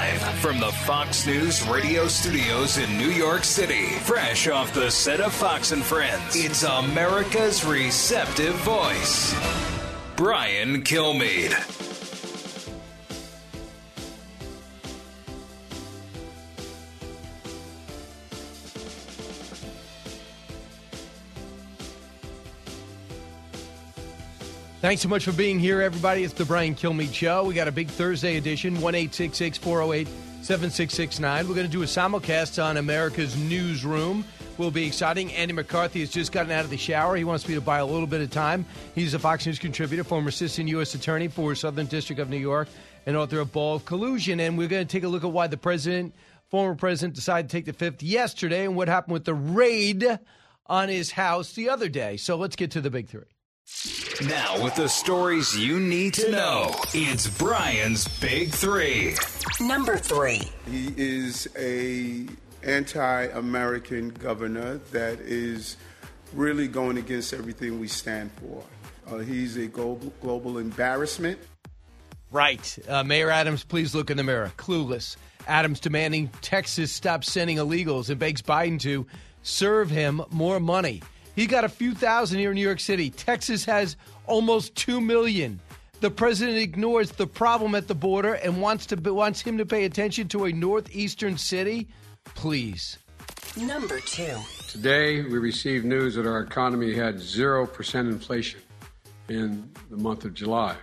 Live from the Fox News radio studios in New York City. Fresh off the set of Fox and Friends. It's America's receptive voice. Brian Kilmeade. Thanks so much for being here, everybody. It's the Brian Kilmeade Show. We got a big Thursday edition, 1-866-408-7669. We're going to do a simulcast on America's Newsroom. Will be exciting. Andy McCarthy has just gotten out of the shower. He wants me to buy a little bit of time. He's a Fox News contributor, former assistant U.S. attorney for Southern District of New York, and author of Ball of Collusion. And we're going to take a look at why the former president, decided to take the fifth yesterday and what happened with the raid on his house the other day. So let's get to the big three. Now, with the stories you need to know, it's Brian's Big Three. Number 3. He is a anti-American governor that is really going against everything we stand for. He's a global embarrassment. Right. Mayor Adams, please look in the mirror. Clueless. Adams demanding Texas stop sending illegals and begs Biden to serve him more money. He got a few thousand here in New York City. Texas has almost 2 million. The president ignores the problem at the border and wants him to pay attention to a northeastern city. Please. Number 2. Today, we received news that our economy had 0% inflation in the month of July.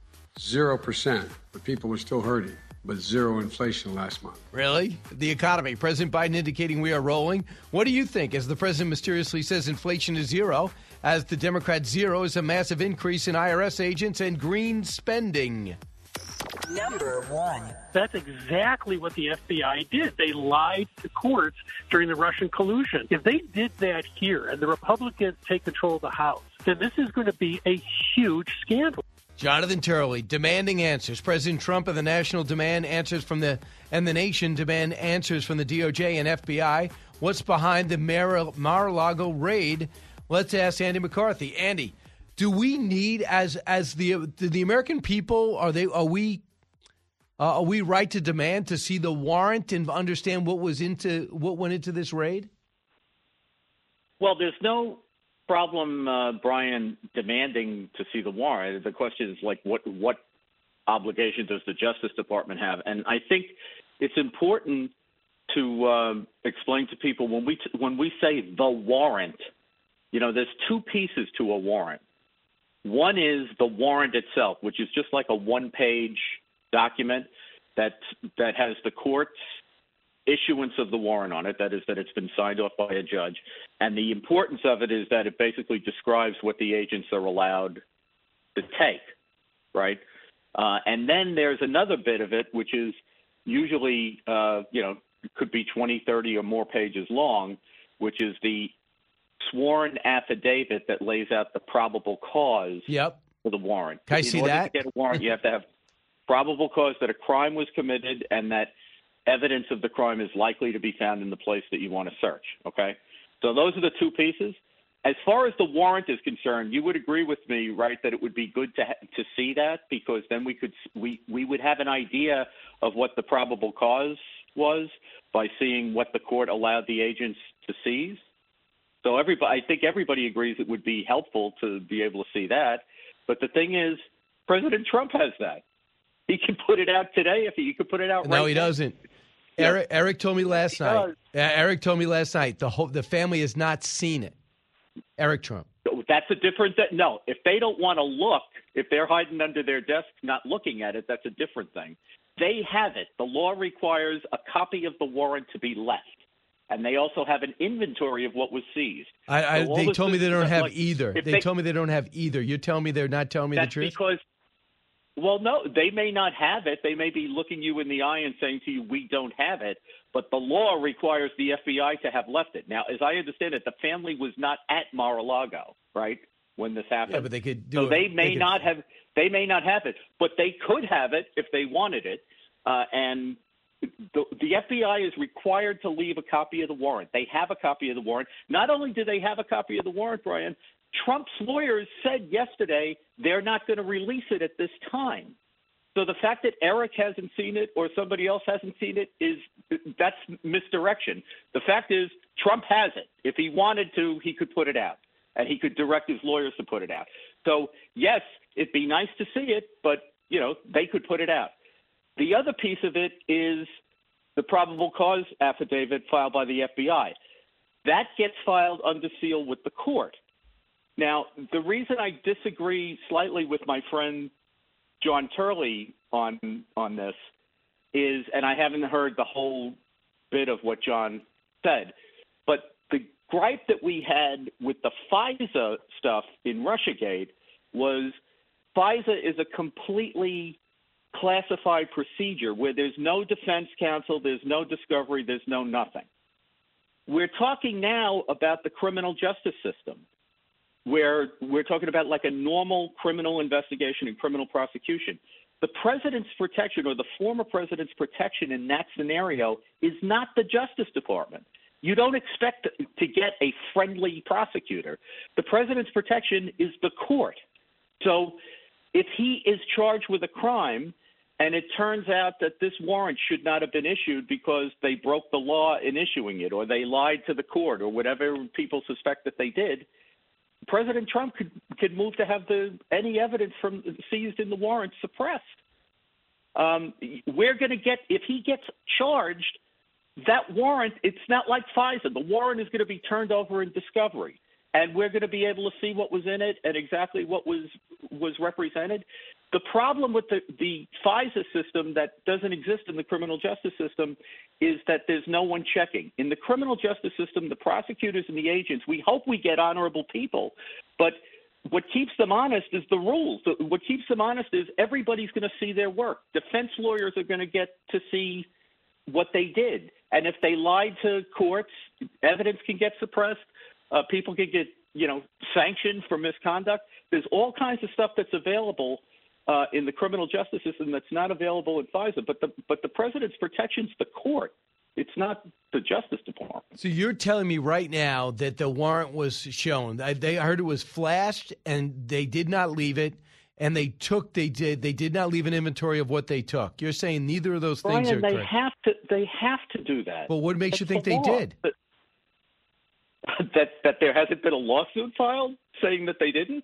0%. But people were still hurting. But zero inflation last month. Really? The economy. President Biden indicating we are rolling. What do you think as the president mysteriously says inflation is zero, as the Democrat zero is a massive increase in IRS agents and green spending? Number 1. That's exactly what the FBI did. They lied to courts during the Russian collusion. If they did that here and the Republicans take control of the House, then this is going to be a huge scandal. Jonathan Turley demanding answers. President Trump and the National demand answers from the Nation demand answers from the DOJ and FBI. What's behind the Mar-a-Lago raid? Let's ask Andy McCarthy. Andy, do we need as the American people are we right to demand to see the warrant and understand what went into this raid? Well, there's no problem, Brian, demanding to see the warrant. The question is, like, what obligation does the Justice Department have? And I think it's important to explain to people when we say the warrant, there's two pieces to a warrant. One is the warrant itself, which is just like a one-page document that has the court's issuance of the warrant on it, that is, that it's been signed off by a judge. And the importance of it is that it basically describes what the agents are allowed to take, right? And then there's another bit of it, which is usually, it could be 20, 30 or more pages long, which is the sworn affidavit that lays out the probable cause for the warrant. Can I see that? In order to get a warrant, you have to have probable cause that a crime was committed and that evidence of the crime is likely to be found in the place that you want to search, okay? So those are the two pieces. As far as the warrant is concerned, you would agree with me, right, that it would be good to see that, because then we would have an idea of what the probable cause was by seeing what the court allowed the agents to seize. So I think everybody agrees it would be helpful to be able to see that. But the thing is, President Trump has that. He can put it out today if he could put it out right now. No, he doesn't. Yeah. Eric told me last night. Eric told me last night the family has not seen it. Eric Trump. That's a different thing. No, if they don't want to look, if they're hiding under their desk not looking at it, that's a different thing. They have it. The law requires a copy of the warrant to be left. And they also have an inventory of what was seized. They told me they don't have either. They told me they don't have either. You're telling me they're not telling me the truth? Because well, no, they may not have it. They may be looking you in the eye and saying to you, we don't have it. But the law requires the FBI to have left it. Now, as I understand it, the family was not at Mar-a-Lago, right, when this happened. Yeah, but they could do so it. They may not have it, but they could have it if they wanted it. And the FBI is required to leave a copy of the warrant. They have a copy of the warrant. Not only do they have a copy of the warrant, Brian, Trump's lawyers said yesterday they're not going to release it at this time. So the fact that Eric hasn't seen it or somebody else hasn't seen it that's misdirection. The fact is Trump has it. If he wanted to, he could put it out, and he could direct his lawyers to put it out. So, yes, it'd be nice to see it, but, they could put it out. The other piece of it is the probable cause affidavit filed by the FBI. That gets filed under seal with the court. Now, the reason I disagree slightly with my friend John Turley on this is, and I haven't heard the whole bit of what John said, but the gripe that we had with the FISA stuff in Russiagate was FISA is a completely classified procedure where there's no defense counsel, there's no discovery, there's no nothing. We're talking now about the criminal justice system, where we're talking about like a normal criminal investigation and criminal prosecution. The president's protection or the former president's protection in that scenario is not the Justice Department. You don't expect to get a friendly prosecutor. The president's protection is the court. So if he is charged with a crime and it turns out that this warrant should not have been issued because they broke the law in issuing it or they lied to the court or whatever people suspect that they did, President Trump could move to have any evidence from seized in the warrant suppressed. We're going to get, if he gets charged, that warrant, it's not like FISA. The warrant is going to be turned over in discovery, and we're going to be able to see what was in it and exactly what was represented. The problem with the FISA system that doesn't exist in the criminal justice system is that there's no one checking. In the criminal justice system, the prosecutors and the agents, we hope we get honorable people, but what keeps them honest is the rules. What keeps them honest is everybody's going to see their work. Defense lawyers are going to get to see what they did. And if they lied to courts, evidence can get suppressed. People can get, sanctioned for misconduct. There's all kinds of stuff that's available in the criminal justice system that's not available in FISA. But the president's protection's the court. It's not the Justice Department. So you're telling me right now that the warrant was shown. I heard it was flashed, and they did not leave it. And they did not leave an inventory of what they took. You're saying neither of those things are correct. They have to do that. Well, what makes you think they did? That there hasn't been a lawsuit filed saying that they didn't?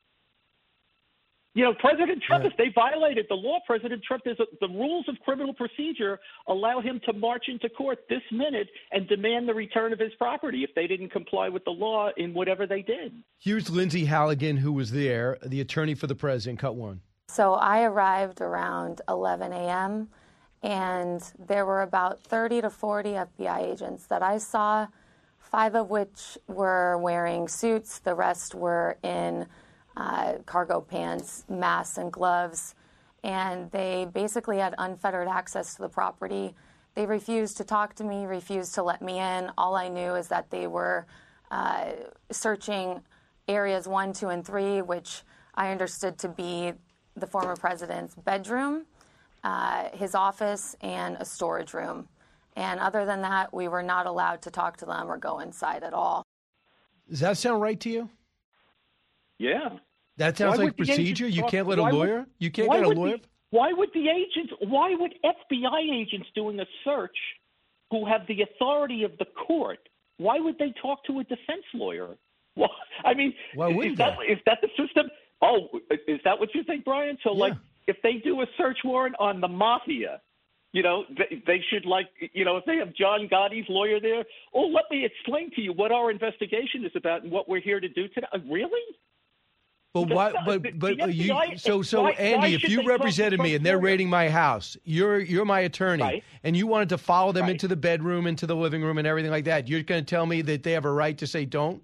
President Trump, if they violated the law, President Trump, the rules of criminal procedure allow him to march into court this minute and demand the return of his property if they didn't comply with the law in whatever they did. Here's Lindsay Halligan, who was there, the attorney for the president. Cut one. So I arrived around 11 a.m., and there were about 30 to 40 FBI agents that I saw, 5 of which were wearing suits. The rest were in cargo pants, masks, and gloves, and they basically had unfettered access to the property. They refused to talk to me, refused to let me in. All I knew is that they were searching areas 1, 2, and 3, which I understood to be the former president's bedroom, his office, and a storage room. And other than that, we were not allowed to talk to them or go inside at all. Does that sound right to you? Yeah. That sounds like procedure? You can't let a lawyer? You can't get a lawyer? Why would FBI agents doing a search who have the authority of the court, why would they talk to a defense lawyer? Well, I mean, is that the system? Oh, is that what you think, Brian? So, if they do a search warrant on the mafia, they should, if they have John Gotti's lawyer there, let me explain to you what our investigation is about and what we're here to do today. Really? But why? Andy, if you represented me and they're raiding my house, you're my attorney, right, and you wanted to follow them into the bedroom, into the living room, and everything like that, you're going to tell me that they have a right to say don't?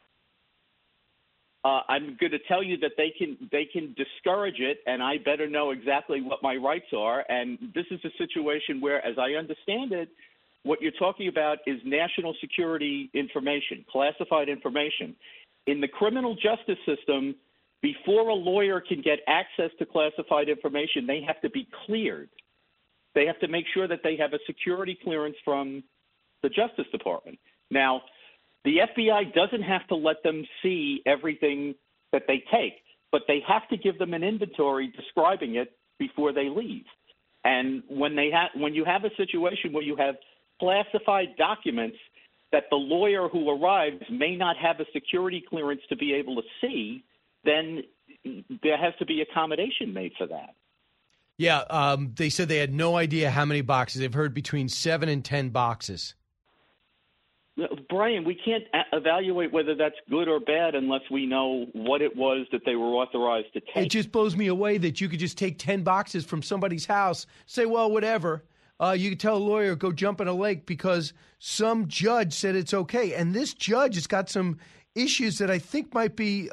I'm going to tell you that they can discourage it, and I better know exactly what my rights are. And this is a situation where, as I understand it, what you're talking about is national security information, classified information. In the criminal justice system, before a lawyer can get access to classified information, they have to be cleared. They have to make sure that they have a security clearance from the Justice Department. Now, the FBI doesn't have to let them see everything that they take, but they have to give them an inventory describing it before they leave. And when you have a situation where you have classified documents that the lawyer who arrives may not have a security clearance to be able to see, then there has to be accommodation made for that. Yeah, they said they had no idea how many boxes. They've heard between 7 and 10 boxes. Brian, we can't evaluate whether that's good or bad unless we know what it was that they were authorized to take. It just blows me away that you could just take 10 boxes from somebody's house, say, well, whatever. You could tell a lawyer, go jump in a lake because some judge said it's okay. And this judge has got some issues that I think might be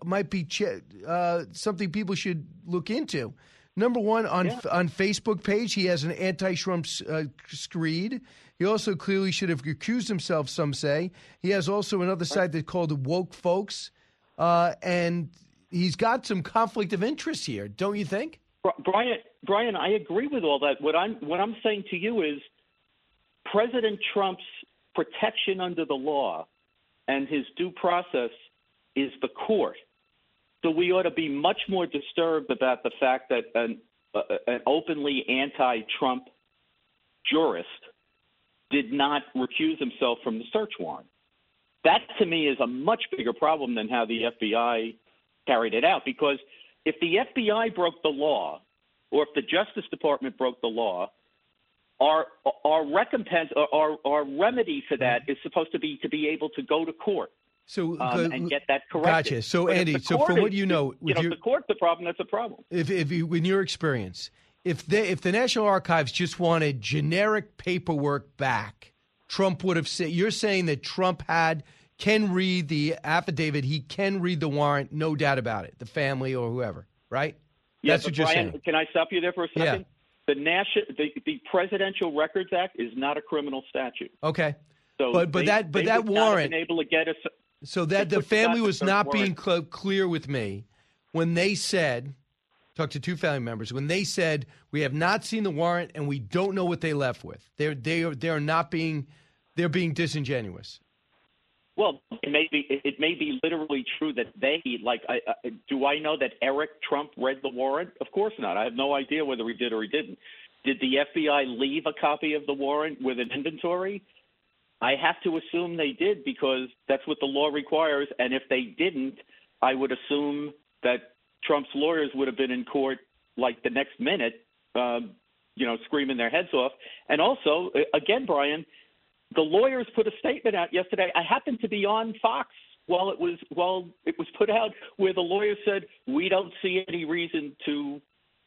something people should look into. Number one, on Facebook page, he has an anti-Trump screed. He also clearly should have recused himself, some say. He has also another site that's called Woke Folks, and he's got some conflict of interest here, don't you think? Brian, I agree with all that. What I'm saying to you is President Trump's protection under the law and his due process is the court. So we ought to be much more disturbed about the fact that an openly anti-Trump jurist did not recuse himself from the search warrant. That, to me, is a much bigger problem than how the FBI carried it out. Because if the FBI broke the law, or if the Justice Department broke the law, our recompense, our remedy for that is supposed to be able to go to court. So and get that corrected. Gotcha. So, but Andy, so from what you know, if the court's the problem, that's a problem. If you, in your experience, if the National Archives just wanted generic paperwork back, Trump would have said. You're saying that Trump can read the affidavit, he can read the warrant, no doubt about it. The family or whoever, right? Yeah, that's what you're Brian, saying. Can I stop you there for a second? Yeah. The Presidential Records Act is not a criminal statute. Okay. So but that warrant, not have been able to get us. So that the family was not being clear with me when they said, talked to two family members, when they said, we have not seen the warrant and we don't know what they left with. They're being disingenuous. Well, it may be literally true that do I know that Eric Trump read the warrant? Of course not. I have no idea whether he did or he didn't. Did the FBI leave a copy of the warrant with an inventory? I have to assume they did because that's what the law requires. And if they didn't, I would assume that Trump's lawyers would have been in court like the next minute, screaming their heads off. And also, again, Brian, the lawyers put a statement out yesterday. I happened to be on Fox while it was put out, where the lawyer said we don't see any reason to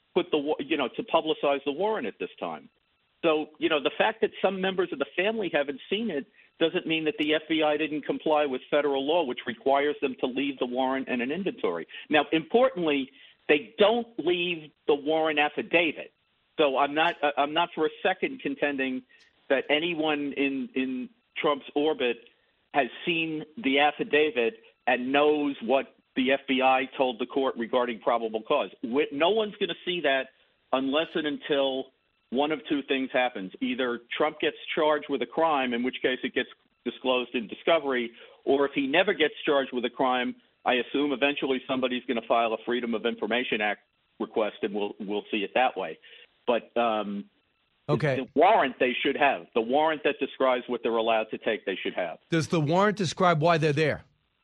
to publicize the warrant at this time. So, the fact that some members of the family haven't seen it doesn't mean that the FBI didn't comply with federal law, which requires them to leave the warrant and an inventory. Now, importantly, they don't leave the warrant affidavit. So I'm not for a second contending that anyone in Trump's orbit has seen the affidavit and knows what the FBI told the court regarding probable cause. No one's going to see that unless and until one of two things happens. Either Trump gets charged with a crime, in which case it gets disclosed in discovery, or if he never gets charged with a crime, I assume eventually somebody's going to file a Freedom of Information Act request, and we'll see it that way. But okay. The warrant they should have. The warrant that describes what they're allowed to take, they should have. Does the warrant describe why they're there?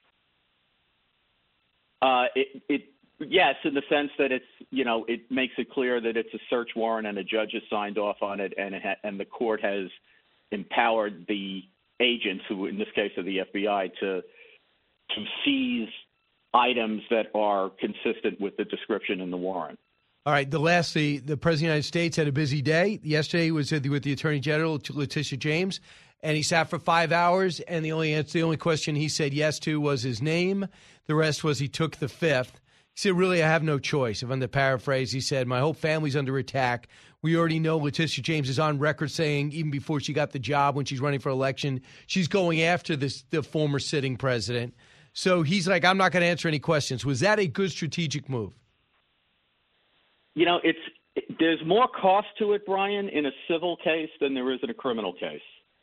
Yes, in the sense that it makes it clear that it's a search warrant and a judge has signed off on it, and the court has empowered the agents, who in this case are the FBI, to seize items that are consistent with the description in the warrant. All right. The President of the United States had a busy day. Yesterday he was with the Attorney General, Letitia James, and he sat for 5 hours, and the only question he said yes to was his name. The rest was he took the fifth. He said, really, I have no choice. If I'm to paraphrase, he said, my whole family's under attack. We already know Letitia James is on record saying, even before she got the job, when she's running for election, she's going after the former sitting president. So he's like, I'm not going to answer any questions. Was that a good strategic move? There's more cost to it, Brian, in a civil case than there is in a criminal case.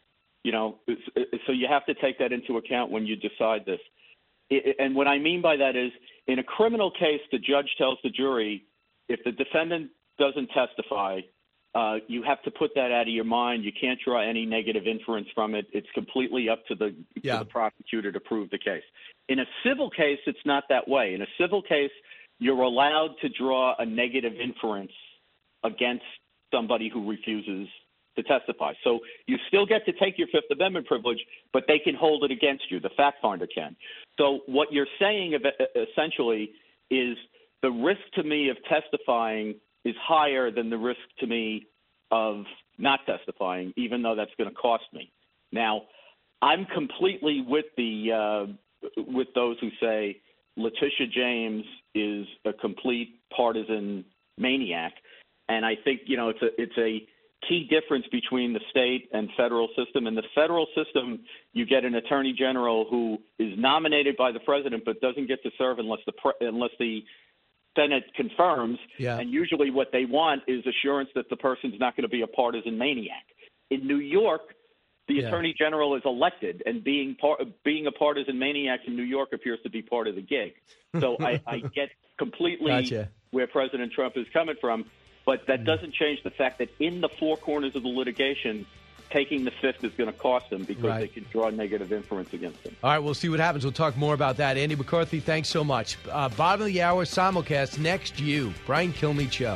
So you have to take that into account when you decide this. And what I mean by that is, in a criminal case, the judge tells the jury, if the defendant doesn't testify, you have to put that out of your mind. You can't draw any negative inference from it. It's completely up to the prosecutor to prove the case. In a civil case, it's not that way. In a civil case, you're allowed to draw a negative inference against somebody who refuses to testify. So you still get to take your Fifth Amendment privilege, but they can hold it against you. The fact finder can. So what you're saying essentially is the risk to me of testifying is higher than the risk to me of not testifying, even though that's going to cost me. Now, I'm completely with those who say Letitia James is a complete partisan maniac, and I think it's a key difference between the state and federal system. In the federal system, you get an attorney general who is nominated by the president but doesn't get to serve unless the Senate confirms. Yeah. And usually what they want is assurance that the person's not going to be a partisan maniac. In New York, the attorney general is elected, and being a partisan maniac in New York appears to be part of the gig. So I get completely where President Trump is coming from. But that doesn't change the fact that in the four corners of the litigation, taking the Fifth is going to cost them because they can draw negative inference against them. All right, we'll see what happens. We'll talk more about that. Andy McCarthy, thanks so much. Bottom of the hour, simulcast, next Brian Kilmeade Show.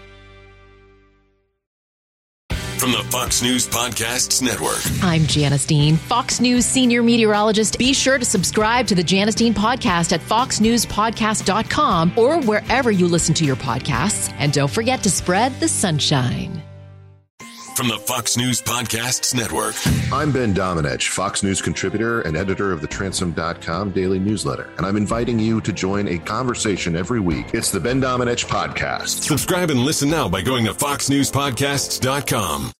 From the Fox News Podcasts Network. I'm Janice Dean, Fox News senior meteorologist. Be sure to subscribe to the Janice Dean podcast at foxnewspodcast.com or wherever you listen to your podcasts. And don't forget to spread the sunshine. From the Fox News Podcasts Network. I'm Ben Domenech, Fox News contributor and editor of the Transom.com daily newsletter, and I'm inviting you to join a conversation every week. It's the Ben Domenech Podcast. Subscribe and listen now by going to foxnewspodcasts.com.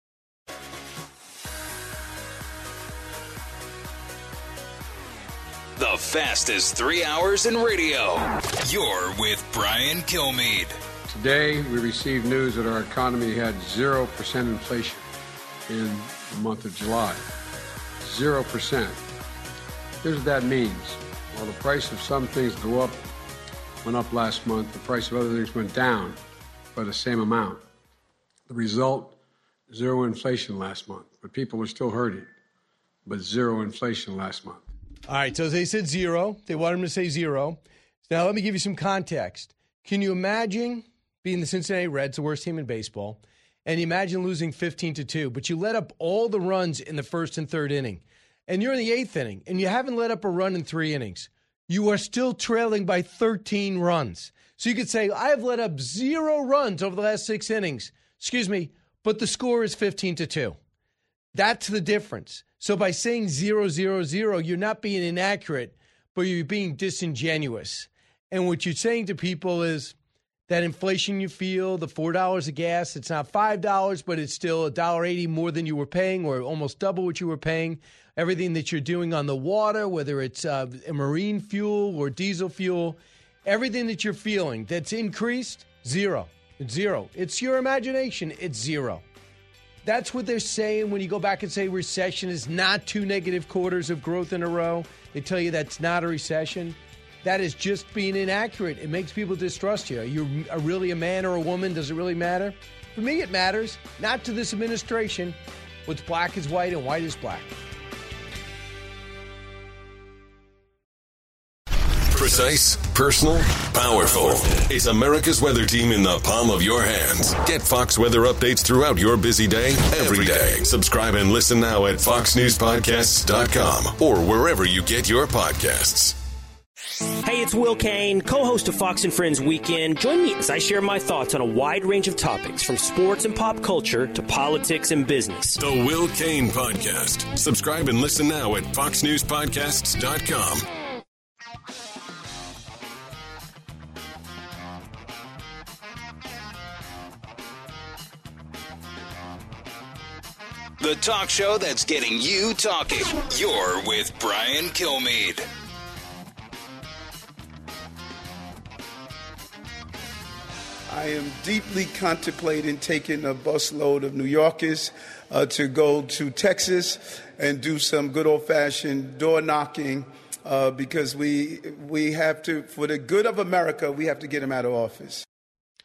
The fastest 3 hours in radio. You're with Brian Kilmeade. Today, we received news that our economy had 0% inflation in the month of July. 0%. Here's what that means. While the price of some things went up last month, the price of other things went down by the same amount. The result, 0 inflation last month. But people were still hurting, but 0 inflation last month. All right, so they said 0. They wanted him to say 0. Now, let me give you some context. Can you imagine being the Cincinnati Reds, the worst team in baseball, and you imagine losing 15-2, but you let up all the runs in the first and third inning, and you're in the eighth inning, and you haven't let up a run in 3 innings. You are still trailing by 13 runs. So you could say, I have let up 0 runs over the last 6 innings. Excuse me, but the score is 15-2. That's the difference. So by saying 0-0-0, you're not being inaccurate, but you're being disingenuous. And what you're saying to people is that inflation you feel, the $4 of gas, it's not $5, but it's still $1.80 more than you were paying or almost double what you were paying. Everything that you're doing on the water, whether it's marine fuel or diesel fuel, everything that you're feeling that's increased, 0. It's 0. It's your imagination. It's 0. That's what they're saying when you go back and say recession is not 2 negative quarters of growth in a row. They tell you that's not a recession. That is just being inaccurate. It makes people distrust you. Are you really a man or a woman? Does it really matter? For me, it matters. Not to this administration. What's black is white and white is black. Precise, personal, powerful. It's America's weather team in the palm of your hands. Get Fox weather updates throughout your busy day, every day. Subscribe and listen now at foxnewspodcasts.com or wherever you get your podcasts. Hey, it's Will Kane, co-host of Fox and Friends Weekend. Join me as I share my thoughts on a wide range of topics, from sports and pop culture to politics and business. The Will Kane Podcast. Subscribe and listen now at foxnewspodcasts.com. The talk show that's getting you talking. You're with Brian Kilmeade. I am deeply contemplating taking a busload of New Yorkers to go to Texas and do some good old-fashioned door knocking because we have to, for the good of America, we have to get him out of office.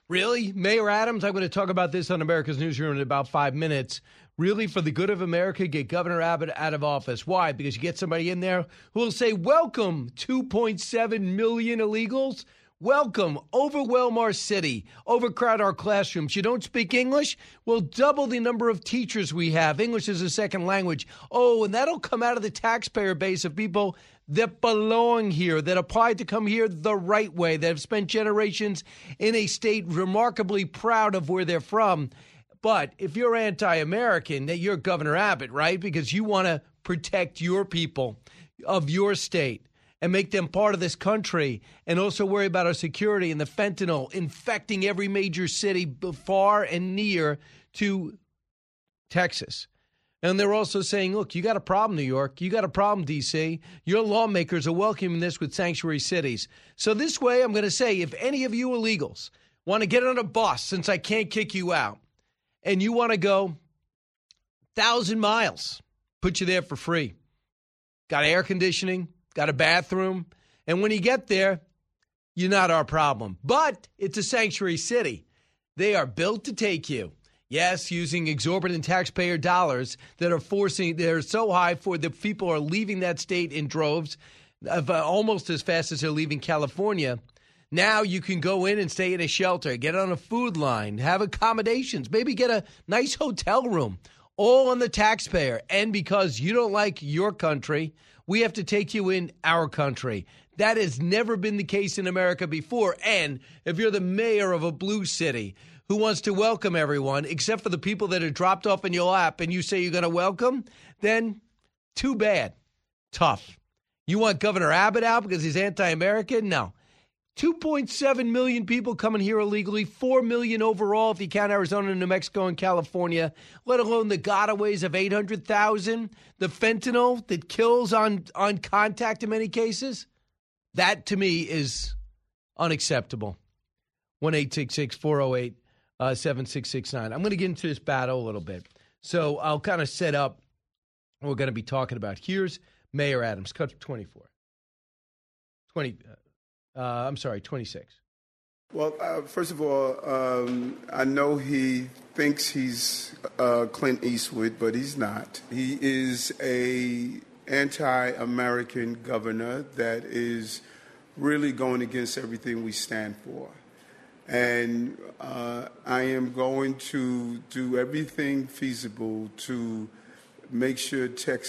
Really? Mayor Adams, I'm going to talk about this on America's Newsroom in about 5 minutes. Really, for the good of America, get Governor Abbott out of office. Why? Because you get somebody in there who will say, welcome, 2.7 million illegals. Welcome. Overwhelm our city. Overcrowd our classrooms. You don't speak English? We'll double the number of teachers we have. English is a second language. Oh, and that'll come out of the taxpayer base of people that belong here, that applied to come here the right way, that have spent generations in a state remarkably proud of where they're from. But if you're anti-American, that you're Governor Abbott, right? Because you want to protect your people of your state and make them part of this country, and also worry about our security and the fentanyl infecting every major city far and near to Texas. And they're also saying, look, you got a problem, New York. You got a problem, D.C. Your lawmakers are welcoming this with sanctuary cities. So this way, I'm going to say, if any of you illegals want to get on a bus, since I can't kick you out, and you want to go 1,000 miles, put you there for free. Got air conditioning, got a bathroom, and when you get there, you're not our problem. But it's a sanctuary city. They are built to take you. Yes, using exorbitant taxpayer dollars that are so high for the people are leaving that state in droves, almost as fast as they're leaving California. Now you can go in and stay in a shelter, get on a food line, have accommodations, maybe get a nice hotel room, all on the taxpayer. And because you don't like your country, we have to take you in our country. That has never been the case in America before. And if you're the mayor of a blue city who wants to welcome everyone, except for the people that are dropped off in your lap, and you say you're going to welcome, then too bad. Tough. You want Governor Abbott out because he's anti-American? No. 2.7 million people coming here illegally, 4 million overall if you count Arizona, New Mexico, and California, let alone the gotaways of 800,000, the fentanyl that kills on contact in many cases. That, to me, is unacceptable. 1-866-408-7669. I'm going to get into this battle a little bit. So I'll kind of set up what we're going to be talking about. Here's Mayor Adams, cut 24. 26. Well, first of all, I know he thinks he's Clint Eastwood, but he's not. He is a anti-American governor that is really going against everything we stand for. And I am going to do everything feasible to make sure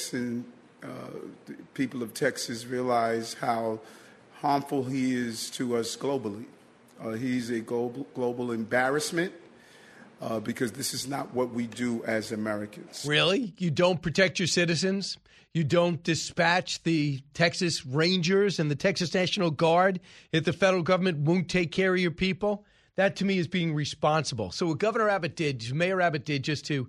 people of Texas realize how harmful he is to us globally. He's a global embarrassment because this is not what we do as Americans. Really? You don't protect your citizens? You don't dispatch the Texas Rangers and the Texas National Guard if the federal government won't take care of your people? That, to me, is being responsible. So what Mayor Abbott did, what Mayor Adams did, just to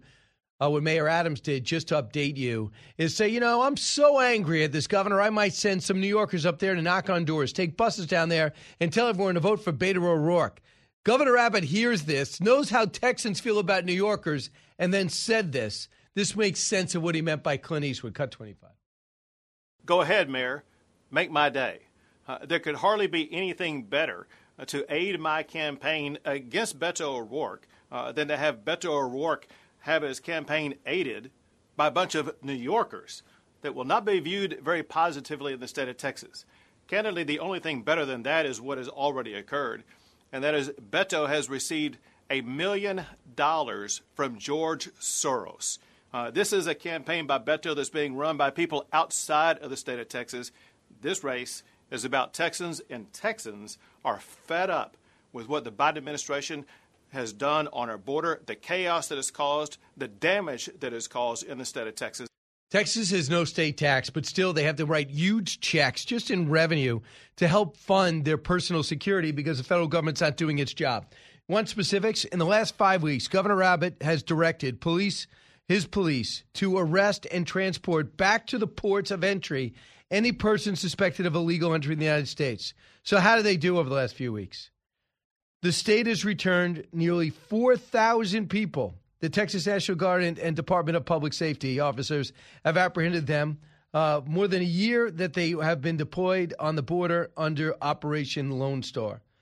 update you, is say, I'm so angry at this governor, I might send some New Yorkers up there to knock on doors, take buses down there, and tell everyone to vote for Beto O'Rourke. Governor Abbott hears this, knows how Texans feel about New Yorkers, and then said this. This makes sense of what he meant by Clint Eastwood. Cut 25. Go ahead, Mayor. Make my day. There could hardly be anything better to aid my campaign against Beto O'Rourke than to have Beto O'Rourke have his campaign aided by a bunch of New Yorkers that will not be viewed very positively in the state of Texas. Candidly, the only thing better than that is what has already occurred, and that is Beto has received $1 million from George Soros. This is a campaign by Beto that's being run by people outside of the state of Texas. This race is about Texans, and Texans are fed up with what the Biden administration has done on our border, the chaos that has caused, the damage that has caused in the state of Texas. Texas has no state tax, but still they have to write huge checks just in revenue to help fund their personal security because the federal government's not doing its job. One specifics, in the last 5 weeks, Governor Abbott has directed his police to arrest and transport back to the ports of entry any person suspected of illegal entry in the United States. So how did they do over the last few weeks? The state has returned nearly 4,000 people. The Texas National Guard and Department of Public Safety officers have apprehended them more than a year that they have been deployed on the border under Operation Lone Star.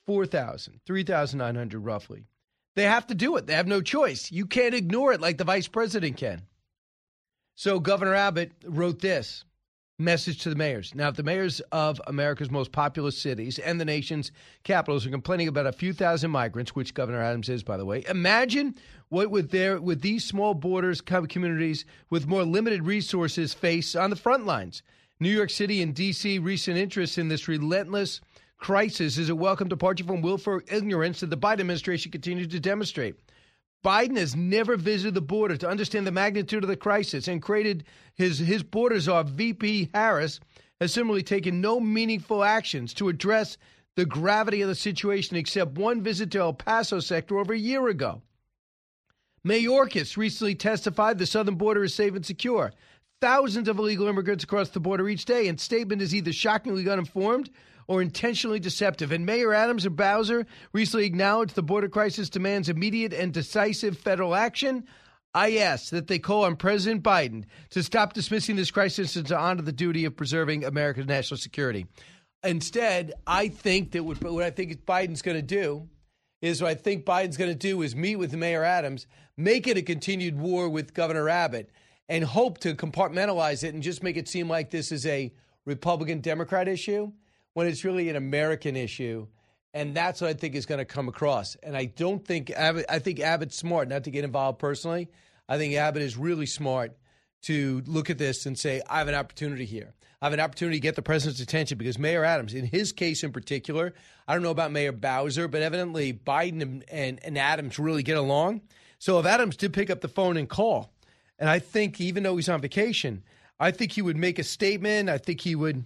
4,000, 3,900 roughly. They have to do it. They have no choice. You can't ignore it like the vice president can. So Governor Abbott wrote this message to the mayors. Now, if the mayors of America's most populous cities and the nation's capitals are complaining about a few thousand migrants, which Governor Adams is, by the way, imagine what with these small borders communities with more limited resources face on the front lines. New York City and D.C. recent interest in this relentless crisis is a welcome departure from willful ignorance that the Biden administration continues to demonstrate. Biden has never visited the border to understand the magnitude of the crisis and created his border czar, VP Harris, has similarly taken no meaningful actions to address the gravity of the situation except one visit to El Paso sector over a year ago. Mayorkas recently testified the southern border is safe and secure. Thousands of illegal immigrants across the border each day, and statement is either shockingly uninformed or intentionally deceptive. And Mayor Adams and Bowser recently acknowledged the border crisis demands immediate and decisive federal action. I ask that they call on President Biden to stop dismissing this crisis and to honor the duty of preserving America's national security. Instead, I think that what I think Biden's going to do is meet with Mayor Adams, make it a continued war with Governor Abbott, and hope to compartmentalize it and just make it seem like this is a Republican-Democrat issue when it's really an American issue. And that's what I think is going to come across. And I think Abbott's smart, not to get involved personally. I think Abbott is really smart to look at this and say, I have an opportunity here. I have an opportunity to get the president's attention because Mayor Adams, in his case in particular, I don't know about Mayor Bowser, but evidently Biden and Adams really get along. So if Adams did pick up the phone and call, and I think even though he's on vacation, I think he would make a statement. I think he would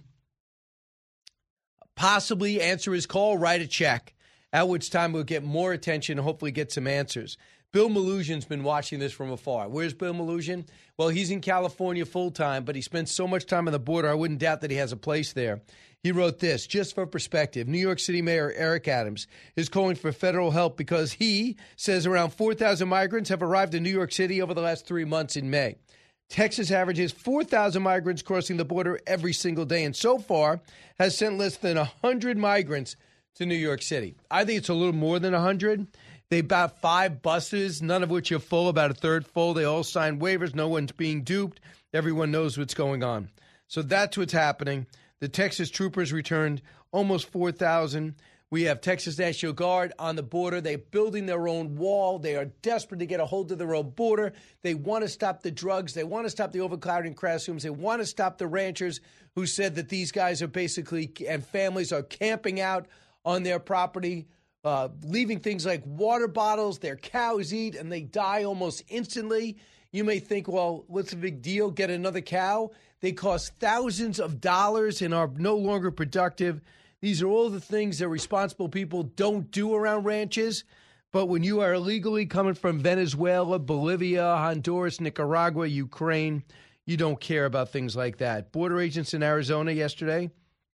possibly answer his call, write a check, at which time we'll get more attention and hopefully get some answers. Bill Melugion's been watching this from afar. Where's Bill Melugin? Well, he's in California full-time, but he spends so much time on the border, I wouldn't doubt that he has a place there. He wrote this, just for perspective. New York City Mayor Eric Adams is calling for federal help because he says around 4,000 migrants have arrived in New York City over the last 3 months in May. Texas averages 4,000 migrants crossing the border every single day, and so far has sent less than 100 migrants to New York City. I think it's a little more than 100. They bought 5 buses, none of which are full, about a third full. They all signed waivers. No one's being duped. Everyone knows what's going on. So that's what's happening. The Texas troopers returned almost 4,000. We have Texas National Guard on the border. They're building their own wall. They are desperate to get a hold of their own border. They want to stop the drugs. They want to stop the overcrowding classrooms. They want to stop the ranchers who said that these guys are basically, and families are camping out on their property, leaving things like water bottles. Their cows eat and they die almost instantly. You may think, well, what's the big deal? Get another cow. They cost thousands of dollars and are no longer productive. These are all the things that responsible people don't do around ranches. But when you are illegally coming from Venezuela, Bolivia, Honduras, Nicaragua, Ukraine, you don't care about things like that. Border agents in Arizona yesterday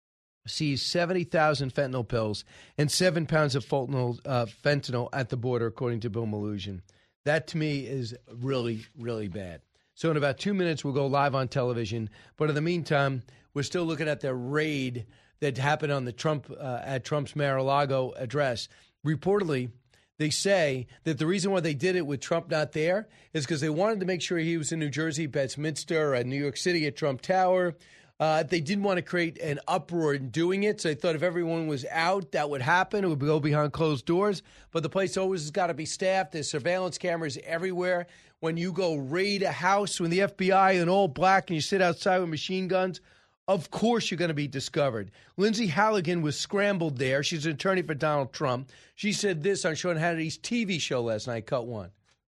seized 70,000 fentanyl pills and 7 pounds of fentanyl at the border, according to Bill Melugin. That, to me, is really, really bad. So in about 2 minutes, we'll go live on television. But in the meantime, we're still looking at the raid that happened on the at Trump's Mar-a-Lago address. Reportedly, they say that the reason why they did it with Trump not there is because they wanted to make sure he was in New Jersey, Westminster, or New York City at Trump Tower. They didn't want to create an uproar in doing it, so they thought if everyone was out, that would happen. It would go behind closed doors. But the place always has got to be staffed. There's surveillance cameras everywhere. When you go raid a house, when the FBI in all black and you sit outside with machine guns, of course you're going to be discovered. Lindsay Halligan was scrambled there. She's an attorney for Donald Trump. She said this on Sean Hannity's TV show last night. Cut one.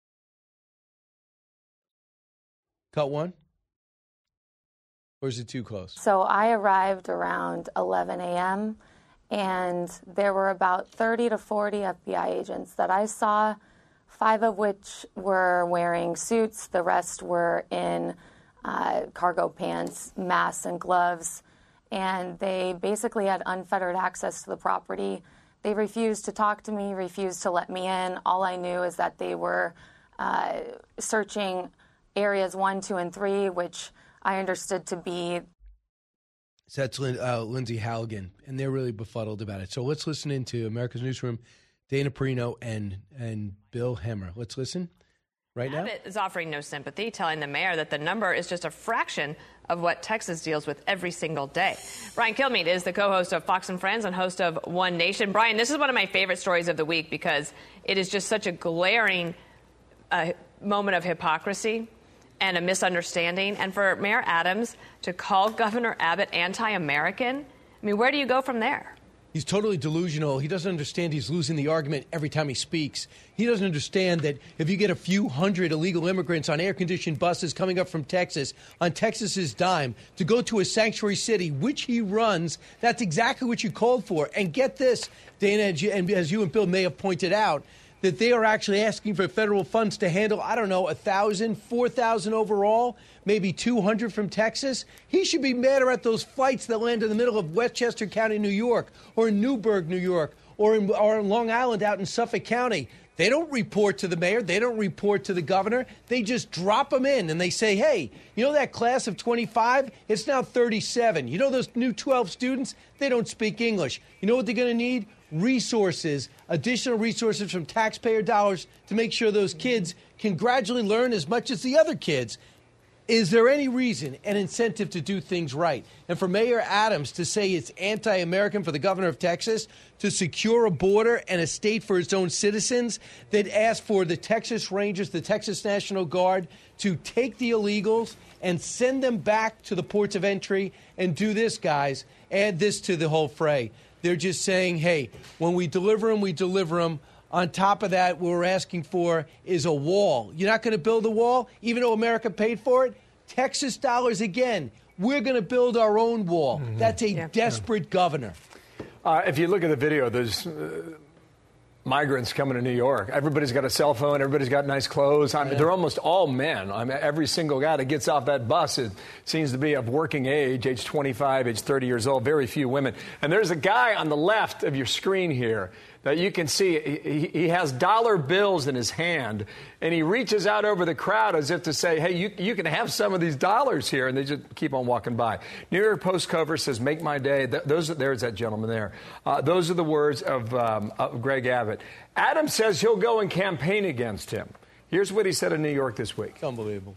Cut one? Or is it too close? So I arrived around 11 a.m., and there were about 30 to 40 FBI agents that I saw, 5 of which were wearing suits. The rest were in cargo pants, masks, and gloves. And they basically had unfettered access to the property. They refused to talk to me, refused to let me in. All I knew is that they were searching areas 1, 2, and 3, which I understood to be. So that's Lindsay Halligan, and they're really befuddled about it. So let's listen into America's Newsroom, Dana Perino and Bill Hemmer. Let's listen right now. Abbott is offering no sympathy, telling the mayor that the number is just a fraction of what Texas deals with every single day. Brian Kilmeade is the co-host of Fox and Friends and host of One Nation. Brian, this is one of my favorite stories of the week because it is just such a glaring moment of hypocrisy and a misunderstanding. And for Mayor Adams to call Governor Abbott anti-American, I mean, where do you go from there? He's totally delusional. He doesn't understand he's losing the argument every time he speaks. He doesn't understand that if you get a few hundred illegal immigrants on air-conditioned buses coming up from Texas, on Texas's dime, to go to a sanctuary city, which he runs, that's exactly what you called for. And get this, Dana, and as you and Bill may have pointed out, that they are actually asking for federal funds to handle, 1,000, 4,000 overall, maybe 200 from Texas. He should be madder at those flights that land in the middle of Westchester County, New York, or in Newburgh, New York, or in Long Island out in Suffolk County. They don't report to the mayor. They don't report to the governor. They just drop them in, and they say, hey, you know that class of 25? It's now 37. You know those new 12 students? They don't speak English. You know what they're going to need? Resources, additional resources from taxpayer dollars to make sure those kids can gradually learn as much as the other kids. Is there any reason, an incentive to do things right? And for Mayor Adams to say it's anti-American for the governor of Texas to secure a border and a state for its own citizens that asked for the Texas Rangers, the Texas National Guard, to take the illegals and send them back to the ports of entry and do this, guys, add this to the whole fray. They're just saying, hey, when we deliver them, we deliver them. On top of that, what we're asking for is a wall. You're not going to build a wall, even though America paid for it? Texas dollars again. We're going to build our own wall. Mm-hmm. That's a desperate governor. If you look at the video, there's migrants coming to New York. Everybody's got a cell phone. Everybody's got nice clothes. I mean, they're almost all men. I mean, every single guy that gets off that bus seems to be of working age 25, age 30 years old, very few women. And there's a guy on the left of your screen here that you can see. He has dollar bills in his hand, and he reaches out over the crowd as if to say, hey, you can have some of these dollars here, and they just keep on walking by. New York Post cover says, make my day. There's that gentleman there. Those are the words of Greg Abbott. Adams says he'll go and campaign against him. Here's what he said in New York this week. Unbelievable.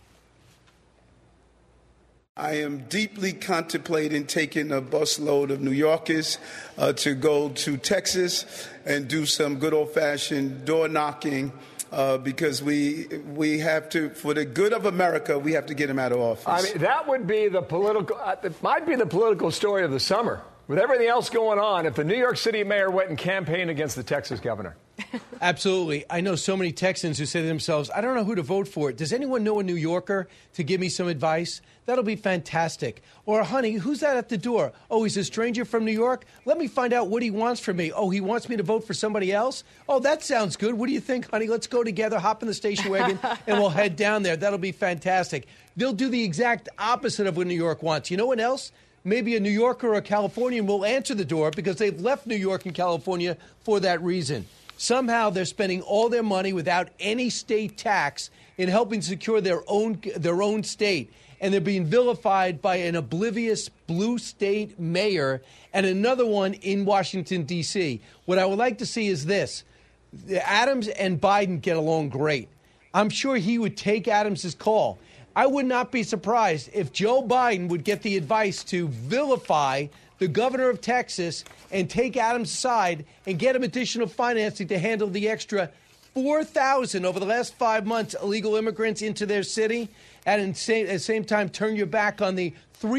I am deeply contemplating taking a busload of New Yorkers to go to Texas and do some good old-fashioned door knocking because we have to, for the good of America, we have to get him out of office. I mean, that would be the political, it might be the political story of the summer. With everything else going on, if the New York City mayor went and campaigned against the Texas governor. Absolutely. I know so many Texans who say to themselves, I don't know who to vote for. Does anyone know a New Yorker to give me some advice? That'll be fantastic. Or, honey, who's that at the door? Oh, he's a stranger from New York? Let me find out what he wants from me. Oh, he wants me to vote for somebody else? Oh, that sounds good. What do you think, honey? Let's go together, hop in the station wagon, and we'll head down there. That'll be fantastic. They'll do the exact opposite of what New York wants. You know what else? Maybe a New Yorker or a Californian will answer the door because they've left New York and California for that reason. Somehow they're spending all their money without any state tax in helping secure their own state. And they're being vilified by an oblivious blue state mayor and another one in Washington, D.C. What I would like to see is this. Adams and Biden get along great. I'm sure he would take Adams's call. I would not be surprised if Joe Biden would get the advice to vilify the governor of Texas and take Adams' side and get him additional financing to handle the extra 4,000 over the last 5 months illegal immigrants into their city, and at the same time turn your back on the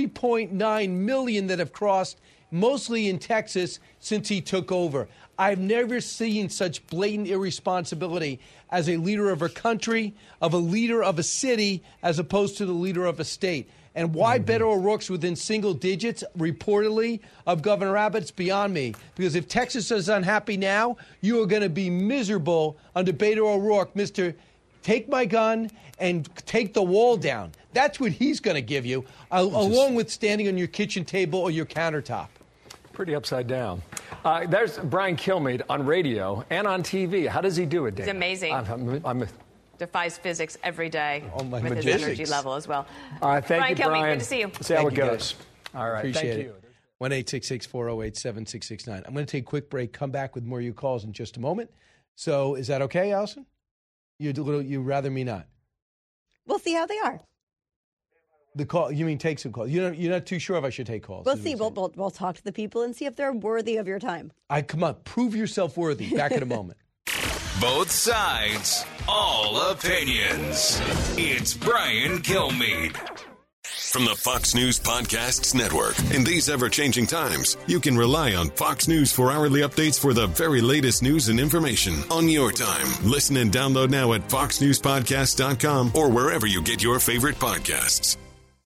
3.9 million that have crossed, mostly in Texas, since he took over. I've never seen such blatant irresponsibility as a leader of a country, of a leader of a city, as opposed to the leader of a state. And why Beto O'Rourke's within single digits, reportedly, of Governor Abbott's beyond me. Because if Texas is unhappy now, you are going to be miserable under Beto O'Rourke, Mr. Take my gun and take the wall down. That's what he's going to give you, along with standing on your kitchen table or your countertop. Pretty upside down. There's Brian Kilmeade on radio and on TV. How does he do it, Dana? He's amazing. Defies physics every day with his energy level as well. Thank you, Brian. Good to see you. See how it goes. All right. Appreciate thank it. you. 1-866-408-7669. I'm going to take a quick break, come back with more of your calls in just a moment. So is that okay, Allison? You rather me not? We'll see how they are. The call, you mean take some calls? You're not too sure if I should take calls. We'll see. We'll talk to the people and see if they're worthy of your time. Come on, prove yourself worthy. Back in a moment. Both sides, all opinions. It's Brian Kilmeade. From the Fox News Podcasts Network. In these ever-changing times, you can rely on Fox News for hourly updates for the very latest news and information on your time. Listen and download now at foxnewspodcast.com or wherever you get your favorite podcasts.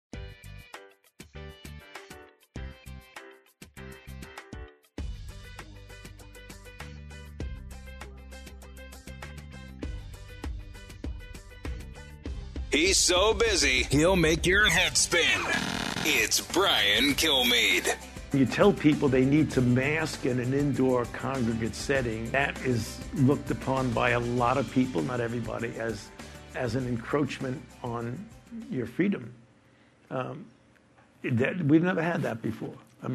He's so busy, he'll make your head spin. It's Brian Kilmeade. You tell people they need to mask in an indoor congregate setting. That is looked upon by a lot of people, not everybody, as an encroachment on your freedom. We've never had that before.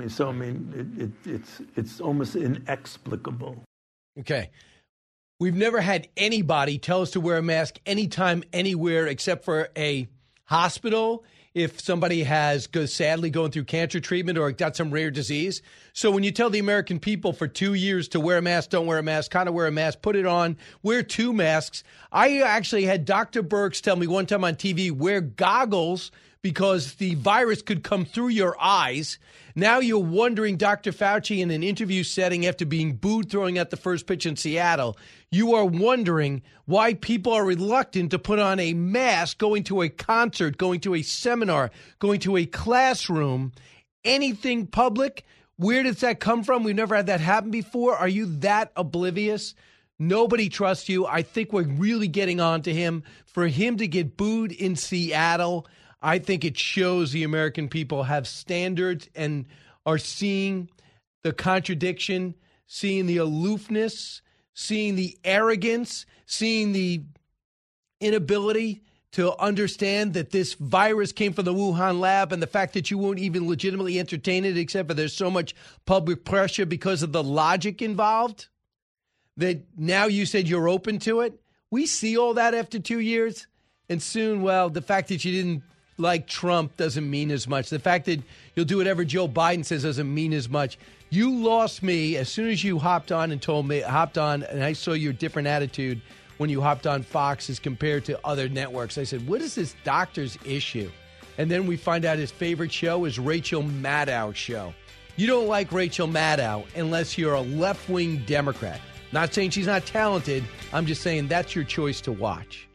It's almost inexplicable. Okay. We've never had anybody tell us to wear a mask anytime, anywhere, except for a hospital, if somebody has sadly going through cancer treatment or got some rare disease. So when you tell the American people for 2 years to wear a mask, don't wear a mask, kind of wear a mask, put it on, wear 2 masks. I actually had Dr. Birx tell me one time on TV, wear goggles because the virus could come through your eyes. Now you're wondering, Dr. Fauci, in an interview setting after being booed throwing out the first pitch in Seattle, you are wondering why people are reluctant to put on a mask going to a concert, going to a seminar, going to a classroom, anything public. Where does that come from? We've never had that happen before. Are you that oblivious? Nobody trusts you. I think we're really getting on to him. For him to get booed in Seattle, I think it shows the American people have standards and are seeing the contradiction, seeing the aloofness, seeing the arrogance, seeing the inability to understand that this virus came from the Wuhan lab, and the fact that you won't even legitimately entertain it except for there's so much public pressure because of the logic involved, that now you said you're open to it. We see all that after 2 years, and soon, well, the fact that you didn't like Trump doesn't mean as much. The fact that you'll do whatever Joe Biden says doesn't mean as much. You lost me as soon as you hopped on, and I saw your different attitude when you hopped on Fox as compared to other networks. I said, what is this doctor's issue? And then we find out his favorite show is Rachel Maddow's show. You don't like Rachel Maddow unless you're a left-wing Democrat. Not saying she's not talented. I'm just saying that's your choice to watch.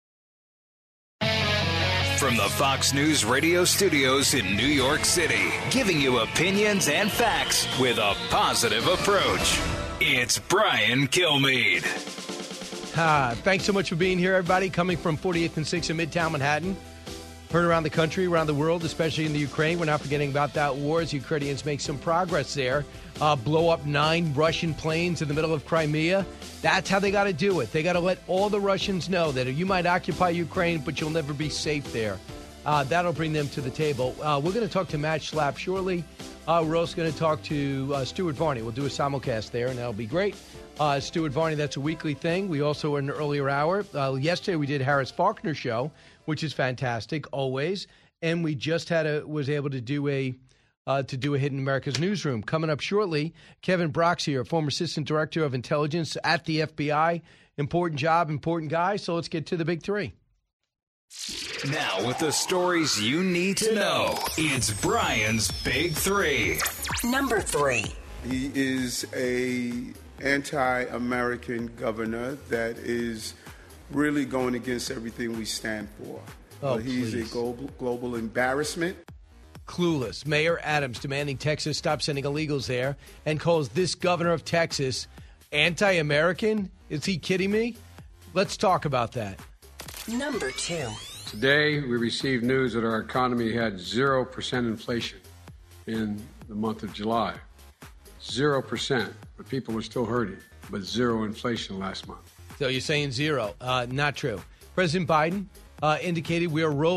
From the Fox News radio studios in New York City, giving you opinions and facts with a positive approach. It's Brian Kilmeade. Thanks so much for being here, everybody. Coming from 48th and 6th in Midtown Manhattan. Heard around the country, around the world, especially in the Ukraine. We're not forgetting about that war as Ukrainians make some progress there. Blow up 9 Russian planes in the middle of Crimea. That's how they got to do it. They got to let all the Russians know that you might occupy Ukraine, but you'll never be safe there. That'll bring them to the table. We're going to talk to Matt Schlapp shortly. We're also going to talk to Stuart Varney. We'll do a simulcast there, and that'll be great. Stuart Varney, that's a weekly thing. We also, in an earlier hour, yesterday we did Harris Faulkner show, which is fantastic always. And we just was able to do a Hidden America's Newsroom. Coming up shortly, Kevin Brox here, former Assistant Director of Intelligence at the FBI. Important job, important guy. So let's get to the big 3. Now with the stories you need to know, it's Brian's Big 3. Number 3. He is a anti-American governor that is really going against everything we stand for. He's a global embarrassment. Clueless. Mayor Adams demanding Texas stop sending illegals there and calls this governor of Texas anti-American? Is he kidding me? Let's talk about that. Number 2. Today, we received news that our economy had 0% inflation in the month of July. 0%. But people were still hurting, but 0 inflation last month. So you're saying 0. Not true. President Biden indicated we are rolling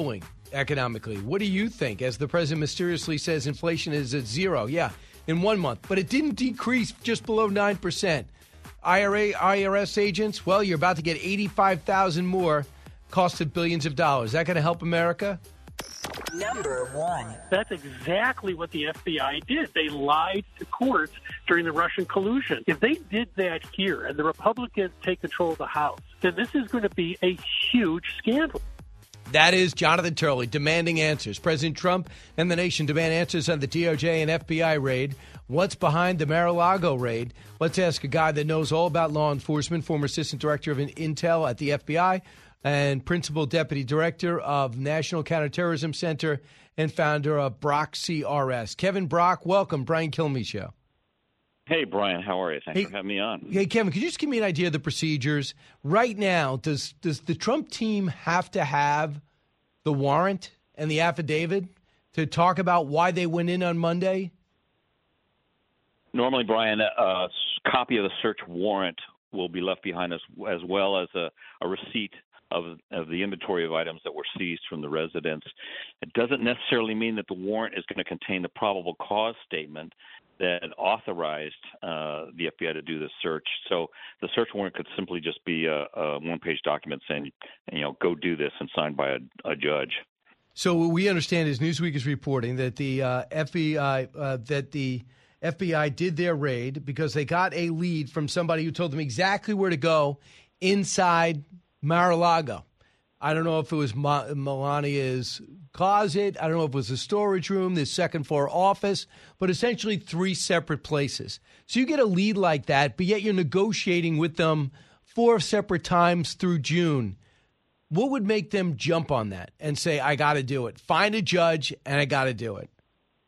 economically. What do you think? As the president mysteriously says, inflation is at zero. Yeah, in 1 month. But it didn't decrease just below 9%. IRS agents, well, you're about to get 85,000 more, costed billions of dollars. Is that going to help America? Number 1. That's exactly what the FBI did. They lied to courts during the Russian collusion. If they did that here and the Republicans take control of the House, then this is going to be a huge scandal. That is Jonathan Turley demanding answers. President Trump and the nation demand answers on the DOJ and FBI raid. What's behind the Mar-a-Lago raid? Let's ask a guy that knows all about law enforcement, former assistant director of Intel at the FBI and principal deputy director of National Counterterrorism Center and founder of Brock CRS. Kevin Brock, welcome. Brian Kilmeade Show. Hey, Brian, how are you? Thanks for having me on. Hey, Kevin, could you just give me an idea of the procedures? Right now, does the Trump team have to have the warrant and the affidavit to talk about why they went in on Monday? Normally, Brian, a copy of the search warrant will be left behind as well as a receipt of the inventory of items that were seized from the residence. It doesn't necessarily mean that the warrant is going to contain the probable cause statement that authorized the FBI to do this search. So the search warrant could simply just be a one-page document saying, go do this, and signed by a judge. So what we understand is Newsweek is reporting that the FBI did their raid because they got a lead from somebody who told them exactly where to go inside Mar-a-Lago. I don't know if it was Melania's closet. I don't know if it was a storage room, the second floor office, but essentially 3 separate places. So you get a lead like that, but yet you're negotiating with them 4 separate times through June. What would make them jump on that and say, I got to do it? Find a judge and I got to do it.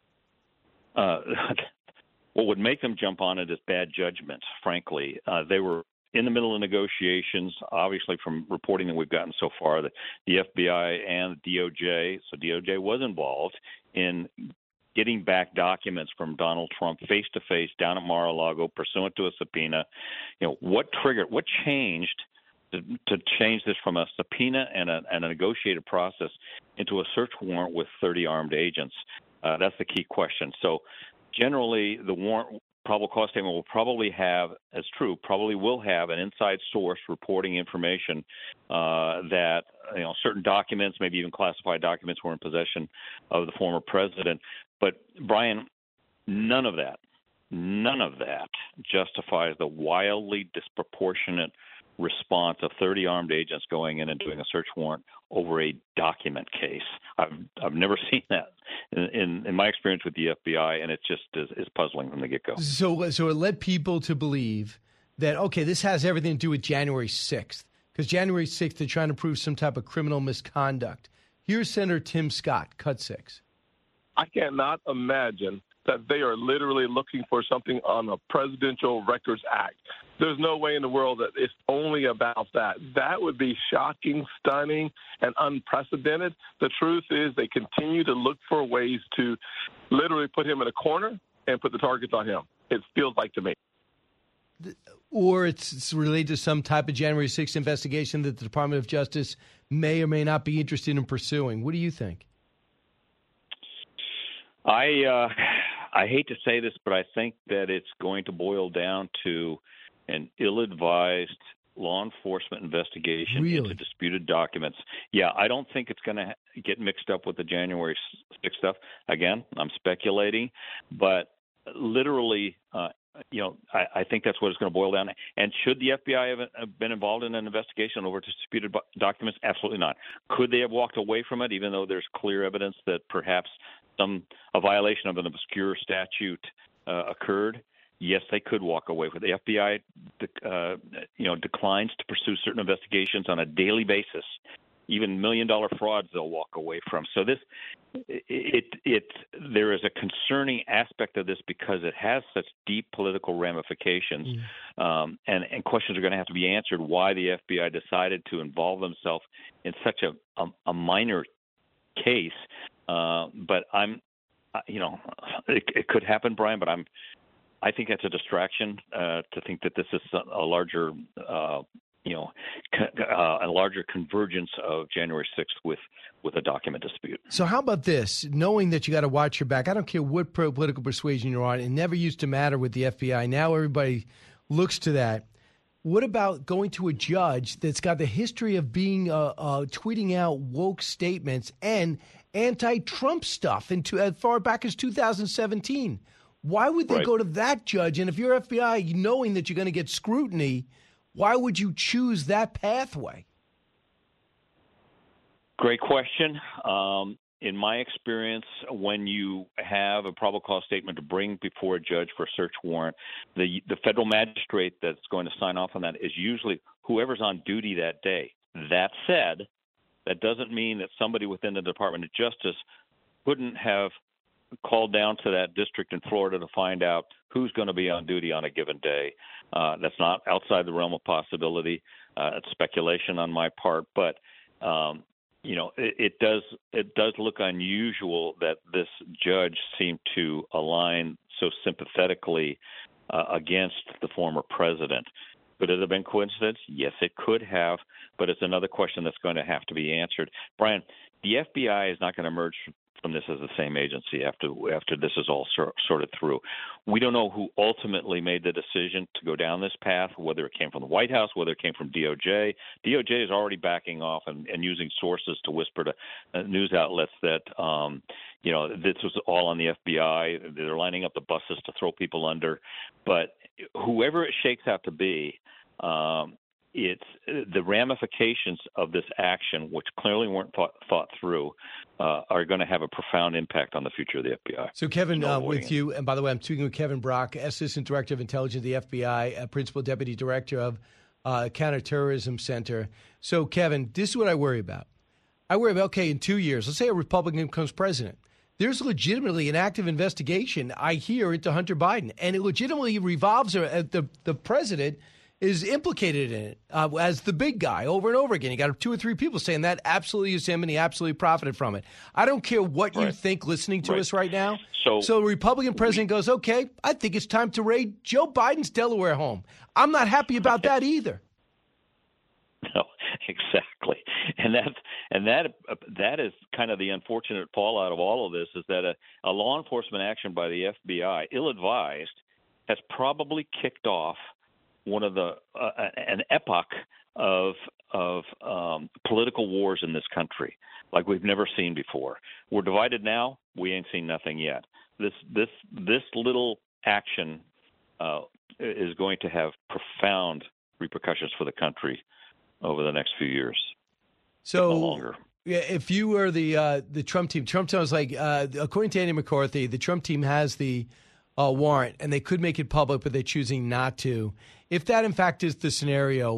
What would make them jump on it is bad judgment, frankly. They were in the middle of negotiations, obviously from reporting that we've gotten so far, that the FBI and the DOJ, so DOJ was involved in getting back documents from Donald Trump face-to-face down at Mar-a-Lago pursuant to a subpoena. What triggered, what changed to change this from a subpoena and a negotiated process into a search warrant with 30 armed agents? That's the key question. So generally, the warrant probable cause statement will probably have, as true, probably will have an inside source reporting information that certain documents, maybe even classified documents, were in possession of the former president. But Brian, none of that justifies the wildly disproportionate response of 30 armed agents going in and doing a search warrant over a document case. I've never seen that in my experience with the FBI, and it just is puzzling from the get-go. So it led people to believe that, okay, this has everything to do with January 6th, because January 6th they're trying to prove some type of criminal misconduct. Here's Senator Tim Scott, cut 6. I cannot imagine that they are literally looking for something on the Presidential Records Act. There's no way in the world that it's only about that. That would be shocking, stunning, and unprecedented. The truth is they continue to look for ways to literally put him in a corner and put the targets on him. It feels like to me. Or it's related to some type of January 6th investigation that the Department of Justice may or may not be interested in pursuing. What do you think? I hate to say this, but I think that it's going to boil down to an ill-advised law enforcement investigation into disputed documents. Yeah, I don't think it's going to get mixed up with the January 6th stuff. Again, I'm speculating, but literally, I think that's what it's going to boil down to. And should the FBI have been involved in an investigation over disputed documents? Absolutely not. Could they have walked away from it, even though there's clear evidence that perhaps a violation of an obscure statute occurred? Yes, they could walk away with it. The FBI, declines to pursue certain investigations on a daily basis. Even $1 million frauds they'll walk away from. So there is a concerning aspect of this because it has such deep political ramifications, and questions are going to have to be answered why the FBI decided to involve themselves in such a minor case. But it could happen, Brian. But I think that's a distraction to think that this is a larger a larger convergence of January 6th with a document dispute. So how about this? Knowing that you got to watch your back, I don't care what political persuasion you're on. It never used to matter with the FBI. Now everybody looks to that. What about going to a judge that's got the history of being tweeting out woke statements and anti-Trump stuff as far back as 2017? Why would they go to that judge? And if you're FBI, knowing that you're going to get scrutiny, why would you choose that pathway? Great question. In my experience, when you have a probable cause statement to bring before a judge for a search warrant, the federal magistrate that's going to sign off on that is usually whoever's on duty that day. That said, that doesn't mean that somebody within the Department of Justice couldn't have called down to that district in Florida to find out who's going to be on duty on a given day. That's not outside the realm of possibility. It's speculation on my part, but it does look unusual that this judge seemed to align so sympathetically against the former president. Could it have been coincidence? Yes, it could have, but it's another question that's going to have to be answered. Brian, the FBI is not going to emerge from this as the same agency after this is all sorted through. We don't know who ultimately made the decision to go down this path, whether it came from the White House, whether it came from DOJ. DOJ is already backing off and using sources to whisper to news outlets that this was all on the FBI. They're lining up the buses to throw people under. But whoever it shakes out to be, it's the ramifications of this action, which clearly weren't thought through, are going to have a profound impact on the future of the FBI. So, Kevin, with you, and by the way, I'm speaking with Kevin Brock, Assistant Director of Intelligence of the FBI, Principal Deputy Director of Counterterrorism Center. So, Kevin, this is what I worry about. I worry about, okay, in 2 years, let's say a Republican becomes president. There's legitimately an active investigation, I hear, into Hunter Biden, and it legitimately revolves the president is implicated in it as the big guy over and over again. You got 2 or 3 people saying that absolutely is him and he absolutely profited from it. I don't care what you think listening to us right now. So the Republican president goes, okay, I think it's time to raid Joe Biden's Delaware home. I'm not happy about that either. No, exactly. And that is kind of the unfortunate fallout of all of this, is that a law enforcement action by the FBI, ill-advised, has probably kicked off one of an epoch of political wars in this country like we've never seen before. We're divided now. We ain't seen nothing yet. This little action is going to have profound repercussions for the country over the next few years. So, no longer. Yeah, if you were the Trump team, Trump sounds like, according to Andy McCarthy, the Trump team has the warrant, and they could make it public, but they're choosing not to. If that, in fact, is the scenario,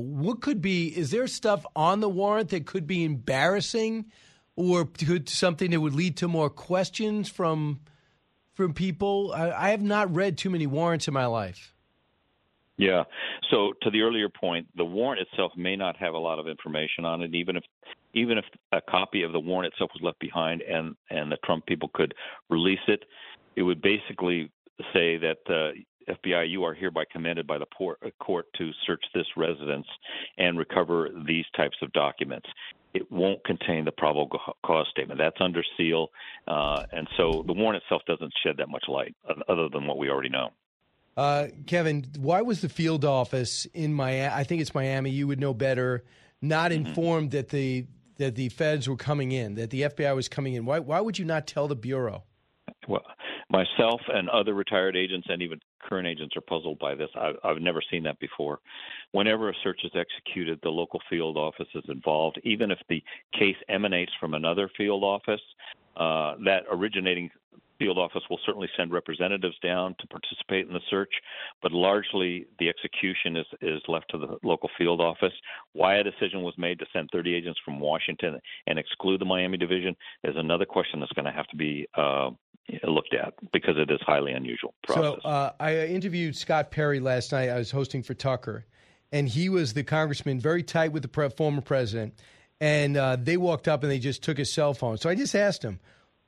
is there stuff on the warrant that could be embarrassing or something that would lead to more questions from people? I have not read too many warrants in my life. Yeah. So to the earlier point, the warrant itself may not have a lot of information on it, even if a copy of the warrant itself was left behind and the Trump people could release it. It would basically say that the FBI, you are hereby commanded by the court to search this residence and recover these types of documents. It won't contain the probable cause statement. That's under seal. And so the warrant itself doesn't shed that much light other than what we already know. Kevin, why was the field office in Miami, I think it's Miami, you would know better, not informed that the feds were coming in, that the FBI was coming in? Why would you not tell the Bureau? Well, myself and other retired agents and even current agents are puzzled by this. I've never seen that before. Whenever a search is executed, the local field office is involved. Even if the case emanates from another field office, that originating field office will certainly send representatives down to participate in the search, but largely the execution is left to the local field office. Why a decision was made to send 30 agents from Washington and exclude the Miami division is another question that's going to have to be looked at, because it is highly unusual process. So I interviewed Scott Perry last night. I was hosting for Tucker, and he was the congressman, very tight with the former president, and they walked up and they just took his cell phone. So I just asked him,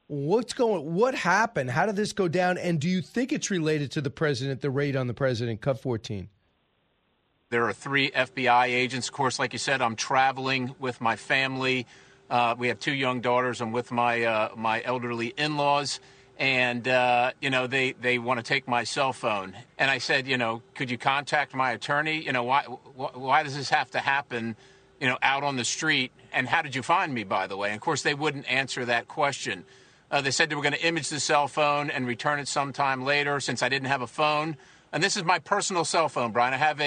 what happened? How did this go down? And do you think it's related to the president, the raid on the president, Cut 14? There are 3 FBI agents. Of course, like you said, I'm traveling with my family. We have 2 young daughters. I'm with my elderly in-laws. And, they want to take my cell phone. And I said, could you contact my attorney? Why does this have to happen, out on the street? And how did you find me, by the way? And, of course, they wouldn't answer that question. They said they were going to image the cell phone and return it sometime later since I didn't have a phone. And this is my personal cell phone, Brian. I have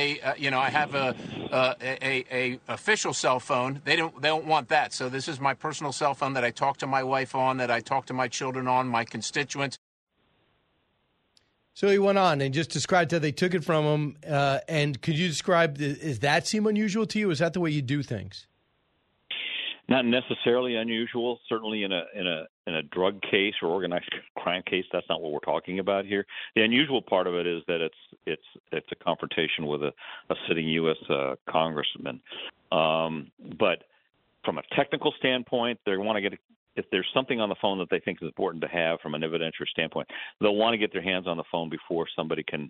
a official cell phone. They don't want that. So this is my personal cell phone that I talk to my wife on, that I talk to my children on, my constituents. So he went on and just described how they took it from him. And could you describe, does that seem unusual to you? Is that the way you do things? Not necessarily unusual. Certainly in a drug case or organized crime case, that's not what we're talking about here. The unusual part of it is that it's a confrontation with a sitting U.S. congressman. But from a technical standpoint, they want to get if there's something on the phone that they think is important to have from an evidentiary standpoint, they'll want to get their hands on the phone before somebody can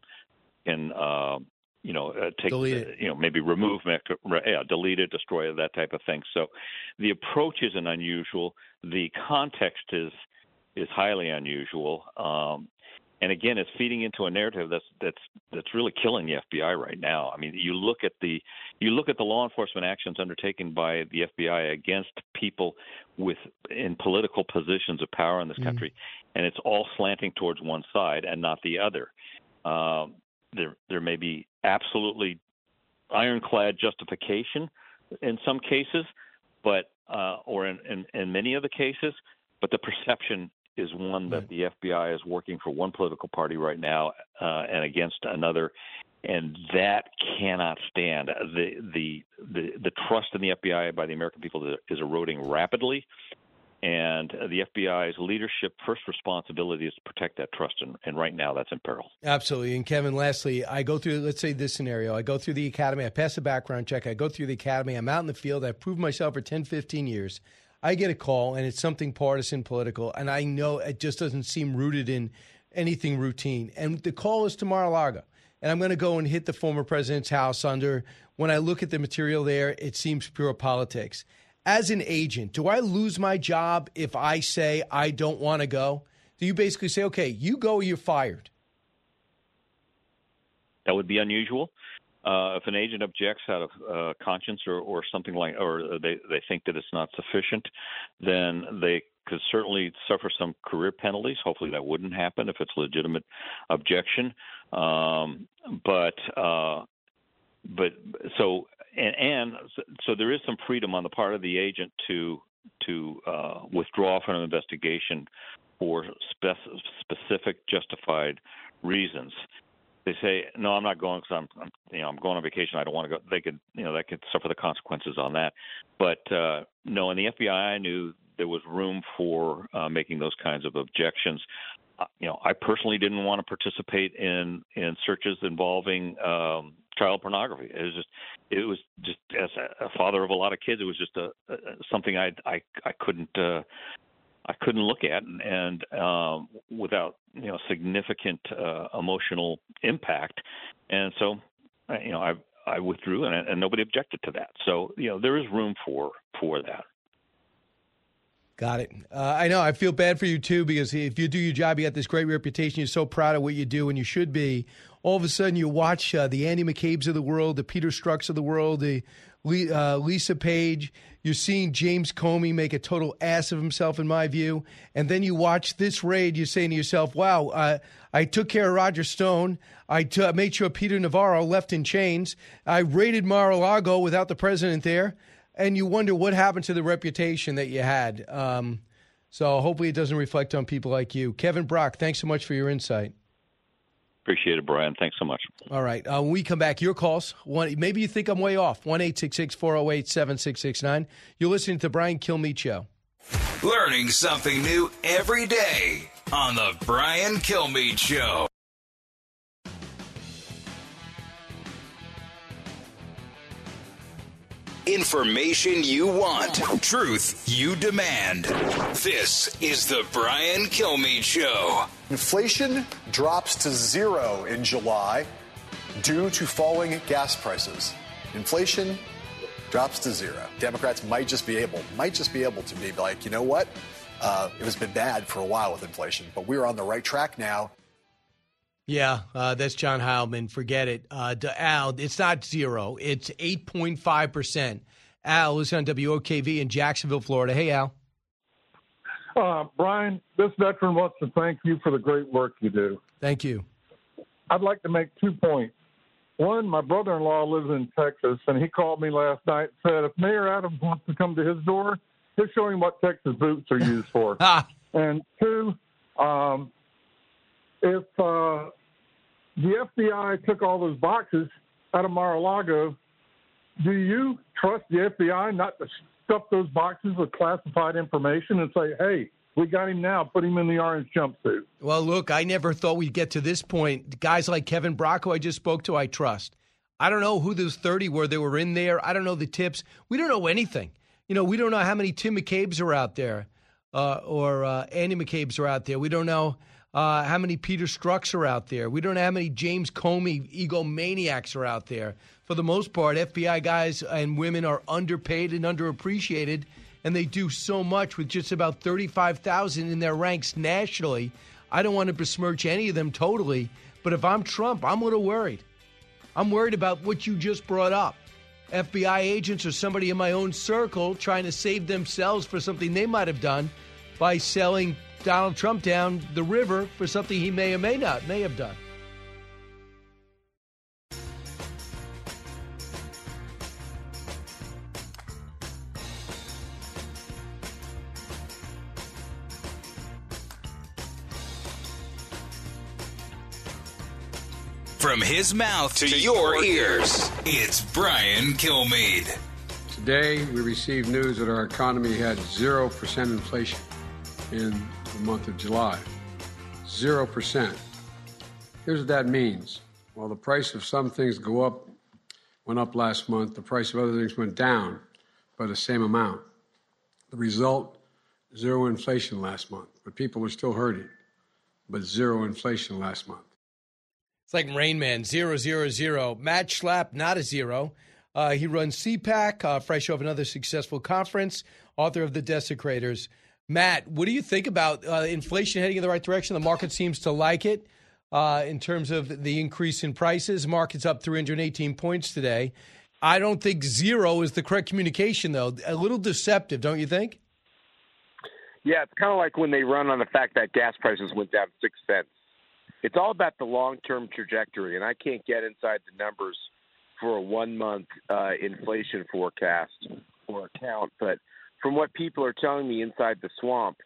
take maybe remove, delete it, destroy it, that type of thing. So the approach isn't unusual. The context is highly unusual. And again, it's feeding into a narrative that's really killing the FBI right now. I mean, you look at the law enforcement actions undertaken by the FBI against people in political positions of power in this country, and it's all slanting towards one side and not the other. There may be absolutely ironclad justification in some cases, but or in many of the cases, but the perception is one that the FBI is working for one political party right now and against another, and that cannot stand. The trust in the FBI by the American people is eroding rapidly. And the FBI's leadership first responsibility is to protect that trust, and right now that's in peril. Absolutely. And Kevin, lastly, I go through, let's say this scenario. I go through the academy. I pass the background check. I go through the academy. I'm out in the field. I've proved myself for 10, 15 years. I get a call, and it's something partisan, political, and I know it just doesn't seem rooted in anything routine. And the call is to Mar-a-Lago. And I'm going to go and hit the former president's house when I look at the material there, it seems pure politics. As an agent, do I lose my job if I say I don't want to go? Do you basically say, okay, you go, you're fired? That would be unusual. If an agent objects out of conscience or something like, or they think that it's not sufficient, then they could certainly suffer some career penalties. Hopefully that wouldn't happen if it's a legitimate objection. So there is some freedom on the part of the agent to withdraw from an investigation for specific justified reasons. They say, no, I'm not going because I'm going on vacation. I don't want to go. They could suffer the consequences on that. But no, in the FBI, I knew there was room for making those kinds of objections. I personally didn't want to participate in searches involving child pornography. It was just as a father of a lot of kids, it was just something I couldn't look at and without significant emotional impact. And so I withdrew and nobody objected to that. So there is room for that. Got it. I know. I feel bad for you, too, because if you do your job, you got this great reputation. You're so proud of what you do, and you should be. All of a sudden, you watch the Andy McCabe's of the world, the Peter Strzok's of the world, the Lisa Page. You're seeing James Comey make a total ass of himself, in my view. And then you watch this raid. You're saying to yourself, wow, I took care of Roger Stone. I made sure Peter Navarro left in chains. I raided Mar-a-Lago without the president there. And you wonder what happened to the reputation that you had. So hopefully it doesn't reflect on people like you. Kevin Brock, thanks so much for your insight. Appreciate it, Brian. Thanks so much. All right. When we come back, your calls. Maybe you think I'm way off. 1-866-408-7669. You're listening to the Brian Kilmeade Show. Learning something new every day on the Brian Kilmeade Show. Information you want. Truth you demand. This is the Brian Kilmeade Show. Inflation drops to 0 in July. due to falling gas prices. Inflation drops to zero. Democrats might just be able to be like, you know what? It has been bad for a while with inflation, but we're on the right track now. Yeah, that's John Heilman. Forget it. Al, it's not zero. It's 8.5%. Al is on WOKV in Jacksonville, Florida. Hey, Al. Brian, this veteran wants to thank you for the great work you do. Thank you. I'd like to make 2 points. One, my brother-in-law lives in Texas, and he called me last night and said if Mayor Adams wants to come to his door, he'll show him what Texas boots are used for. And two, if the FBI took all those boxes out of Mar-a-Lago, do you trust the FBI not to stuff those boxes with classified information and say, hey, we got him now, put him in the orange jumpsuit? Well, look, I never thought we'd get to this point. Guys like Kevin Brock, who I just spoke to, I trust. I don't know who those 30 were that were in there. I don't know the tips. We don't know anything. You know, we don't know how many Tim McCabe's are out there or Andy McCabe's are out there. We don't know how many Peter Strzok's are out there. We don't know how many James Comey egomaniacs are out there. For the most part, FBI guys and women are underpaid and underappreciated, and they do so much with just about 35,000 in their ranks nationally. I don't want to besmirch any of them totally, but if I'm Trump, I'm a little worried. I'm worried about what you just brought up. FBI agents or somebody in my own circle trying to save themselves for something they might have done by selling Donald Trump down the river for something he may or may have done. From his mouth to your ears, it's Brian Kilmeade. Today, we received news that our economy had 0% inflation in the month of July. 0%. Here's what that means. While the price of some things went up last month, the price of other things went down by the same amount. The result, zero inflation last month. But people were still hurting. But zero inflation last month. It's like Rain Man, 0, 0, 0. Matt Schlapp, not a zero. He runs CPAC, fresh off another successful conference, author of The Desecrators. Matt, what do you think about inflation heading in the right direction? The market seems to like it in terms of the increase in prices. Market's up 318 points today. I don't think zero is the correct communication, though. A little deceptive, don't you think? Yeah, it's kind of like when they run on the fact that gas prices went down 6 cents. It's all about the long-term trajectory, and I can't get inside the numbers for a one-month inflation forecast or account. But from what people are telling me inside the swamp,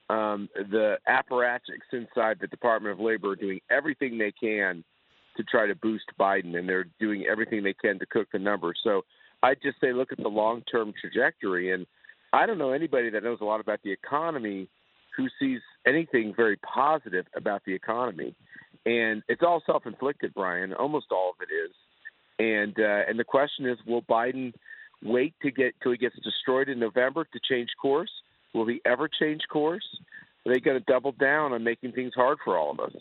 the apparatchiks inside the Department of Labor are doing everything they can to try to boost Biden, and they're doing everything they can to cook the numbers. So I just say look at the long-term trajectory, and I don't know anybody that knows a lot about the economy who sees anything very positive about the economy. And it's all self-inflicted, Brian. Almost all of it is. And the question is, will Biden wait till he gets destroyed in November to change course? Will he ever change course? Are they going to double down on making things hard for all of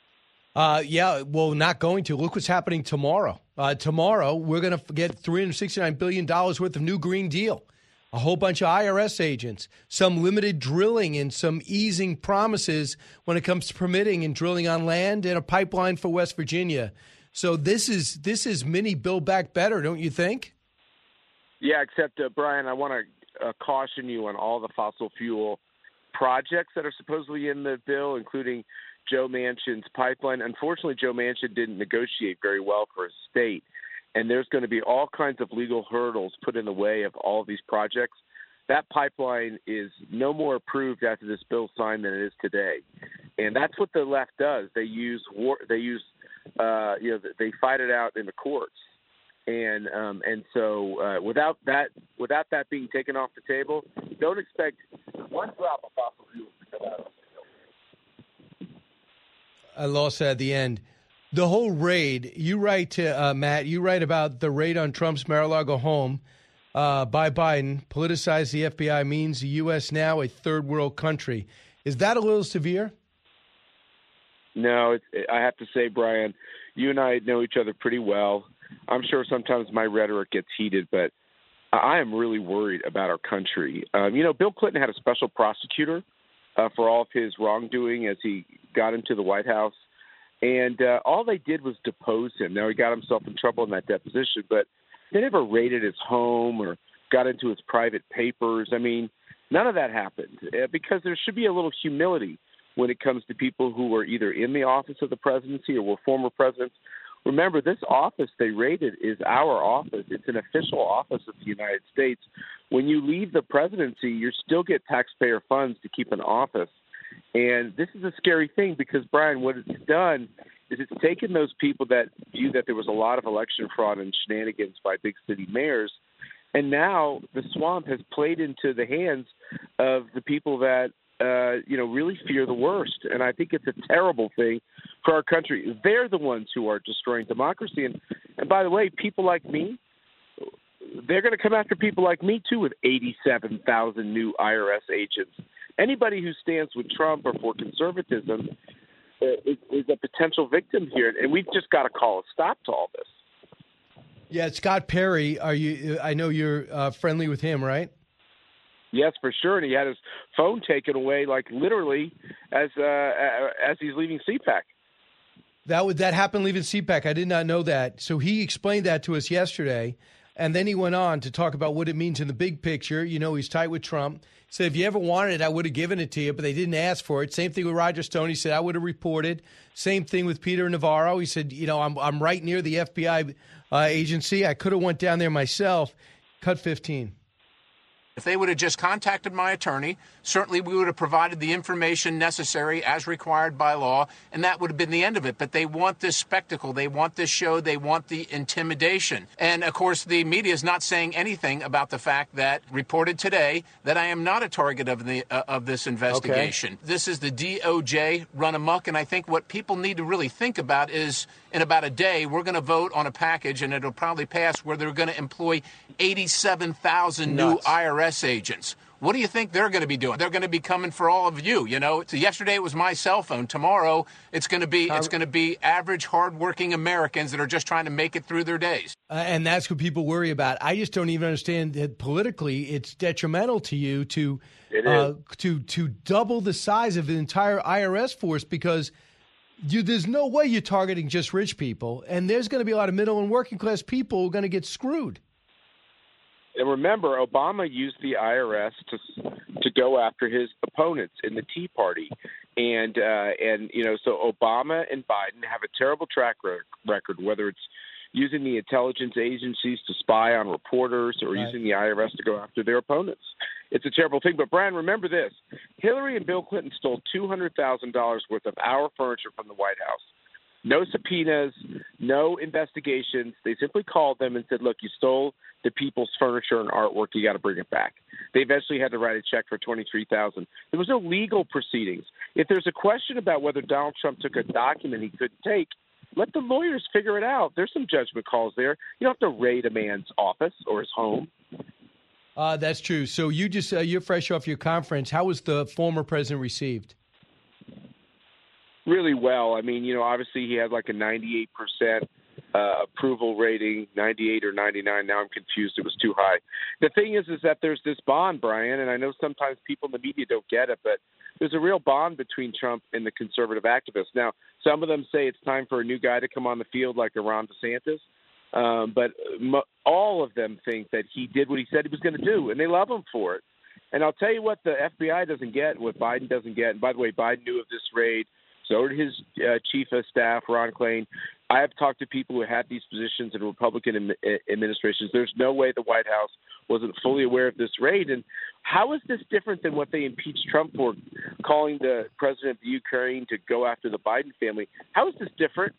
us? Yeah, well, not going to. Look what's happening tomorrow. Tomorrow, we're going to get $369 billion worth of new Green Deal. A whole bunch of IRS agents, some limited drilling and some easing promises when it comes to permitting and drilling on land and a pipeline for West Virginia. So this is mini Build Back Better, don't you think? Yeah, except, Brian, I want to caution you on all the fossil fuel projects that are supposedly in the bill, including Joe Manchin's pipeline. Unfortunately, Joe Manchin didn't negotiate very well for his state. And there's going to be all kinds of legal hurdles put in the way of all of these projects. That pipeline is no more approved after this bill's signed than it is today, and that's what the left does. They use war. They fight it out in the courts, and so without that being taken off the table, don't expect one drop of fossil fuels to come out of the bill. I lost that at the end. The whole raid, you write, Matt, you write about the raid on Trump's Mar-a-Lago home by Biden, politicized the FBI, means the U.S. now a third world country. Is that a little severe? No, I have to say, Brian, you and I know each other pretty well. I'm sure sometimes my rhetoric gets heated, but I am really worried about our country. Bill Clinton had a special prosecutor for all of his wrongdoing as he got into the White House. And all they did was depose him. Now, he got himself in trouble in that deposition, but they never raided his home or got into his private papers. I mean, none of that happened because there should be a little humility when it comes to people who were either in the office of the presidency or were former presidents. Remember, this office they raided is our office. It's an official office of the United States. When you leave the presidency, you still get taxpayer funds to keep an office. And this is a scary thing because, Brian, what it's done is it's taken those people that view that there was a lot of election fraud and shenanigans by big city mayors, and now the swamp has played into the hands of the people that really fear the worst. And I think it's a terrible thing for our country. They're the ones who are destroying democracy. And by the way, people like me, they're going to come after people like me, too, with 87,000 new IRS agents. Anybody who stands with Trump or for conservatism is a potential victim here. And we've just got to call a stop to all this. Yeah, Scott Perry, I know you're friendly with him, right? Yes, for sure. And he had his phone taken away, like literally, as he's leaving CPAC. That happened leaving CPAC. I did not know that. So he explained that to us yesterday, and then he went on to talk about what it means in the big picture. You know, he's tight with Trump. He said, if you ever wanted it, I would have given it to you, but they didn't ask for it. Same thing with Roger Stone. He said, I would have reported. Same thing with Peter Navarro. He said, I'm right near the FBI agency. I could have went down there myself. Cut 15. If they would have just contacted my attorney, certainly we would have provided the information necessary as required by law, and that would have been the end of it. But they want this spectacle. They want this show. They want the intimidation. And, of course, the media is not saying anything about the fact that reported today that I am not a target of this investigation. Okay. This is the DOJ run amok, and I think what people need to really think about is in about a day, we're going to vote on a package, and it'll probably pass, where they're going to employ 87,000 new IRS agents. What do you think they're going to be doing? They're going to be coming for all of you. So yesterday it was my cell phone. Tomorrow it's going to be average, hardworking Americans that are just trying to make it through their days. And that's what people worry about. I just don't even understand that politically it's detrimental to you to double the size of the entire IRS force because there's no way you're targeting just rich people, and there's going to be a lot of middle and working class people who are going to get screwed. And remember, Obama used the IRS to go after his opponents in the Tea Party, and so Obama and Biden have a terrible track record, whether it's using the intelligence agencies to spy on reporters or using the IRS to go after their opponents. It's a terrible thing. But, Brian, remember this. Hillary and Bill Clinton stole $200,000 worth of our furniture from the White House. No subpoenas, no investigations. They simply called them and said, look, you stole the people's furniture and artwork. You got to bring it back. They eventually had to write a check for $23,000. There was no legal proceedings. If there's a question about whether Donald Trump took a document he couldn't take, let the lawyers figure it out. There's some judgment calls there. You don't have to raid a man's office or his home. That's true. So you're fresh off your conference. How was the former president received? Really well. I mean, obviously he had like a 98% approval rating, 98 or 99. Now I'm confused. It was too high. The thing is that there's this bond, Brian, and I know sometimes people in the media don't get it, but there's a real bond between Trump and the conservative activists. Now, some of them say it's time for a new guy to come on the field like a Ron DeSantis. But all of them think that he did what he said he was going to do, and they love him for it. And I'll tell you what the FBI doesn't get, what Biden doesn't get. And by the way, Biden knew of this raid. So did his chief of staff, Ron Klain. I have talked to people who had these positions in Republican administrations. There's no way the White House wasn't fully aware of this raid. And how is this different than what they impeached Trump for, calling the president of the Ukraine to go after the Biden family? How is this different?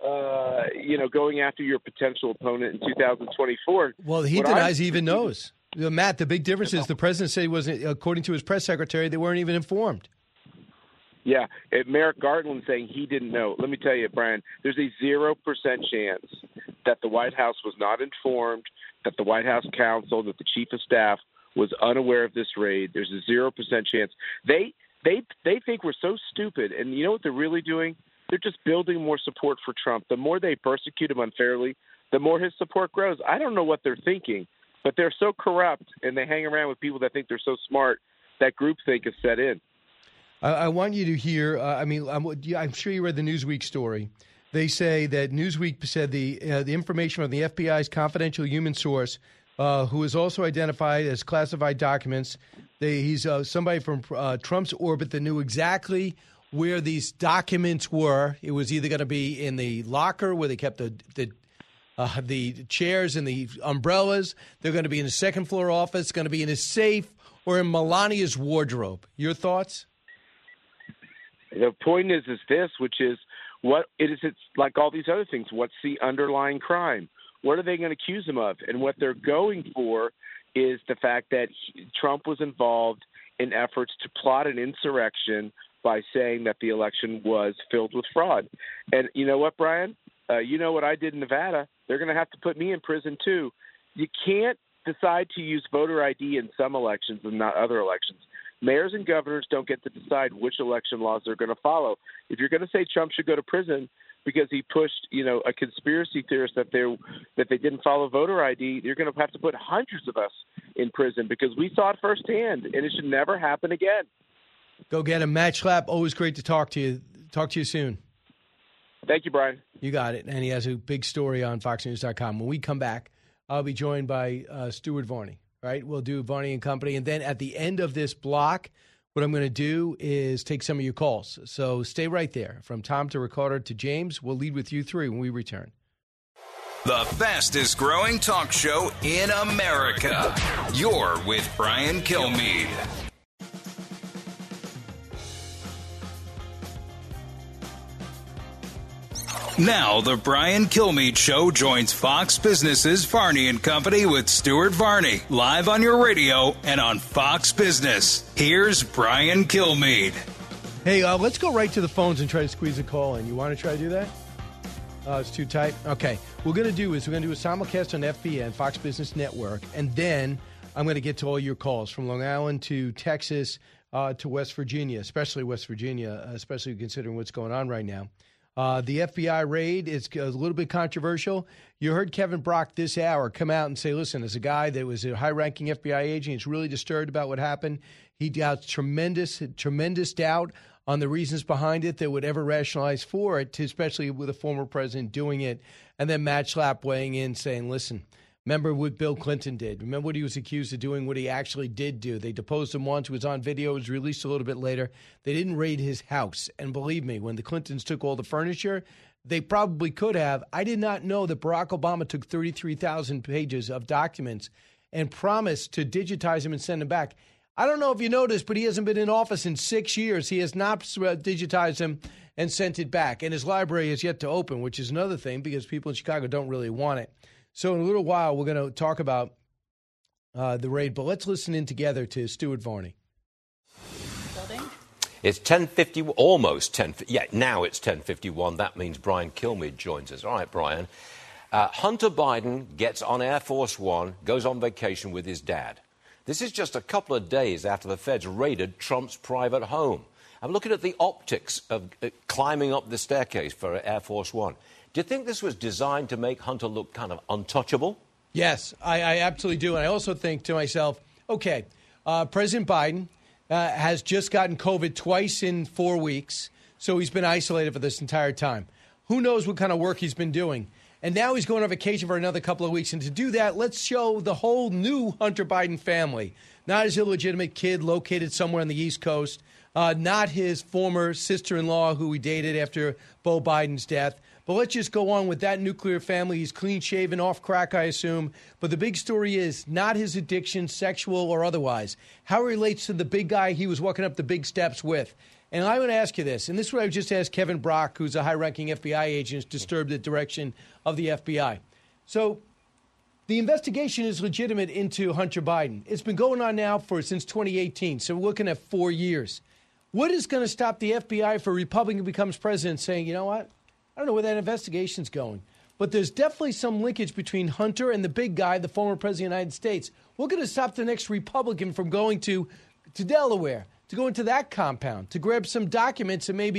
Going after your potential opponent in 2024. Well, he denies he even knows. Matt, the big difference is the president said he wasn't, according to his press secretary, they weren't even informed. Yeah, Merrick Garland saying he didn't know. Let me tell you, Brian, there's a 0% chance that the White House was not informed, that the White House counsel, that the chief of staff was unaware of this raid. There's a 0% chance. They think we're so stupid, and you know what they're really doing? they're just building more support for Trump. The more they persecute him unfairly, the more his support grows. I don't know what they're thinking, but they're so corrupt, and they hang around with people that think they're so smart that groupthink is set in. I want you to hear, I'm sure you read the Newsweek story. They say that Newsweek said the information from the FBI's confidential human source, who is also identified as classified documents, he's somebody from Trump's orbit that knew exactly where these documents were. It was either going to be in the locker where they kept the chairs and the umbrellas. They're going to be in the second floor office, going to be in his safe, or in Melania's wardrobe. Your thoughts? The point is this, which is what it is. It's like all these other things. What's the underlying crime? What are they going to accuse him of? And what they're going for is the fact that Trump was involved in efforts to plot an insurrection by saying that the election was filled with fraud. And you know what, Brian? You know what I did in Nevada? They're going to have to put me in prison, too. You can't decide to use voter ID in some elections and not other elections. Mayors and governors don't get to decide which election laws they're going to follow. If you're going to say Trump should go to prison because he pushed, a conspiracy theorist that they didn't follow voter ID, you're going to have to put hundreds of us in prison because we saw it firsthand, and it should never happen again. Go get him. Matt Schlapp, always great to talk to you. Talk to you soon. Thank you, Brian. You got it. And he has a big story on FoxNews.com. When we come back, I'll be joined by Stuart Varney. Right? We'll do Varney and Company. And then at the end of this block, what I'm going to do is take some of your calls. So stay right there. From Tom to Ricardo to James, we'll lead with you three when we return. The fastest growing talk show in America. You're with Brian Kilmeade. Now, the Brian Kilmeade Show joins Fox Business's Varney and Company with Stuart Varney, live on your radio and on Fox Business. Here's Brian Kilmeade. Hey, let's go right to the phones and try to squeeze a call in. You want to try to do that? It's too tight? Okay. What we're going to do is we're going to do a simulcast on FBN, Fox Business Network, and then I'm going to get to all your calls from Long Island to Texas to West Virginia, especially West Virginia, especially considering what's going on right now. The FBI raid is a little bit controversial. You heard Kevin Brock this hour come out and say, listen, as a guy that was a high-ranking FBI agent, he's really disturbed about what happened. He doubts tremendous doubt on the reasons behind it that would ever rationalize for it, especially with a former president doing it. And then Matt Schlapp weighing in saying, listen, remember what Bill Clinton did. Remember what he was accused of doing, what he actually did do. They deposed him once. It was on video. It was released a little bit later. They didn't raid his house. And believe me, when the Clintons took all the furniture, they probably could have. I did not know that Barack Obama took 33,000 pages of documents and promised to digitize them and send them back. I don't know if you noticed, but he hasn't been in office in 6 years. He has not digitized them and sent it back. And his library is yet to open, which is another thing because people in Chicago don't really want it. So in a little while, we're going to talk about the raid, but let's listen in together to Stuart Varney. It's 10:50, almost 10. Yeah, now it's 10:51. That means Brian Kilmeade joins us. All right, Brian. Hunter Biden gets on Air Force One, goes on vacation with his dad. This is just a couple of days after the feds raided Trump's private home. I'm looking at the optics of climbing up the staircase for Air Force One. Do you think this was designed to make Hunter look kind of untouchable? Yes, I absolutely do. And I also think to myself, okay, President Biden has just gotten COVID twice in 4 weeks, so he's been isolated for this entire time. Who knows what kind of work he's been doing? And now he's going on vacation for another couple of weeks. And to do that, let's show the whole new Hunter Biden family, not his illegitimate kid located somewhere on the East Coast, not his former sister-in-law who he dated after Beau Biden's death. But let's just go on with that nuclear family. He's clean-shaven, off crack, I assume. But the big story is not his addiction, sexual or otherwise, how it relates to the big guy he was walking up the big steps with. And I want to ask you this, and this is what I just asked Kevin Brock, who's a high-ranking FBI agent, disturbed the direction of the FBI. So the investigation is legitimate into Hunter Biden. It's been going on now since 2018, so we're looking at 4 years. What is going to stop the FBI for a Republican becomes president saying, you know what? I don't know where that investigation's going. But there's definitely some linkage between Hunter and the big guy, the former president of the United States. We're going to stop the next Republican from going to Delaware, to go into that compound, to grab some documents and maybe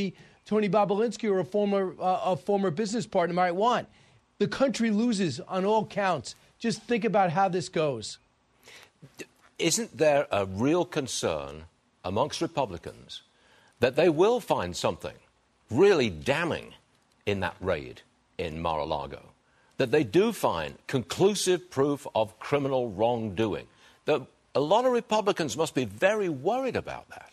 Tony Bobolinsky or a former business partner might want. The country loses on all counts. Just think about how this goes. Isn't there a real concern amongst Republicans that they will find something really damning in that raid in Mar-a-Lago? That they do find conclusive proof of criminal wrongdoing? That a lot of Republicans must be very worried about that.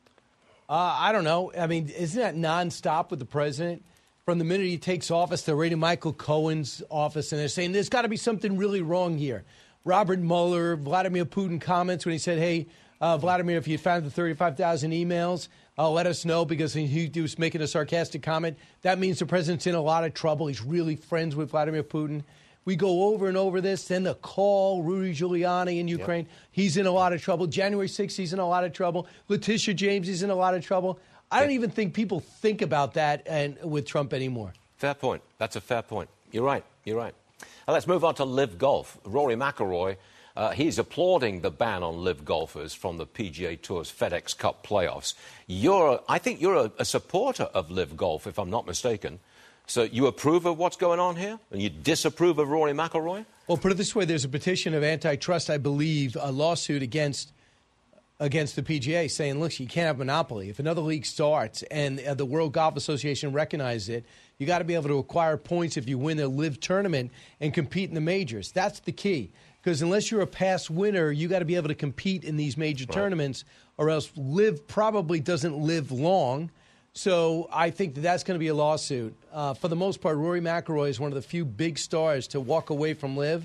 I don't know. I mean, isn't that nonstop with the president? From the minute he takes office, they're raiding Michael Cohen's office, and they're saying there's got to be something really wrong here. Robert Mueller, Vladimir Putin comments when he said, hey, Vladimir, if you found the 35,000 emails, let us know, because he was making a sarcastic comment. That means the president's in a lot of trouble. He's really friends with Vladimir Putin. We go over and over this. Then the call, Rudy Giuliani in Ukraine. Yep. He's in a lot of trouble. January 6th, he's in a lot of trouble. Letitia James, he's in a lot of trouble. I don't even think people think about that with Trump anymore. Fair point. That's a fair point. You're right. You're right. Now let's move on to LIV Golf. Rory McIlroy, he's applauding the ban on LIV golfers from the PGA Tour's FedEx Cup playoffs. I think you're a supporter of LIV Golf, if I'm not mistaken. So you approve of what's going on here? And you disapprove of Rory McIlroy? Well, put it this way. There's a petition of antitrust, I believe, a lawsuit against the PGA saying, look, you can't have monopoly. If another league starts and the World Golf Association recognizes it, you got to be able to acquire points if you win a LIV tournament and compete in the majors. That's the key. Because unless you're a past winner, you got to be able to compete in these major tournaments, or else LIV probably doesn't live long. So I think that's going to be a lawsuit. For the most part, Rory McIlroy is one of the few big stars to walk away from LIV.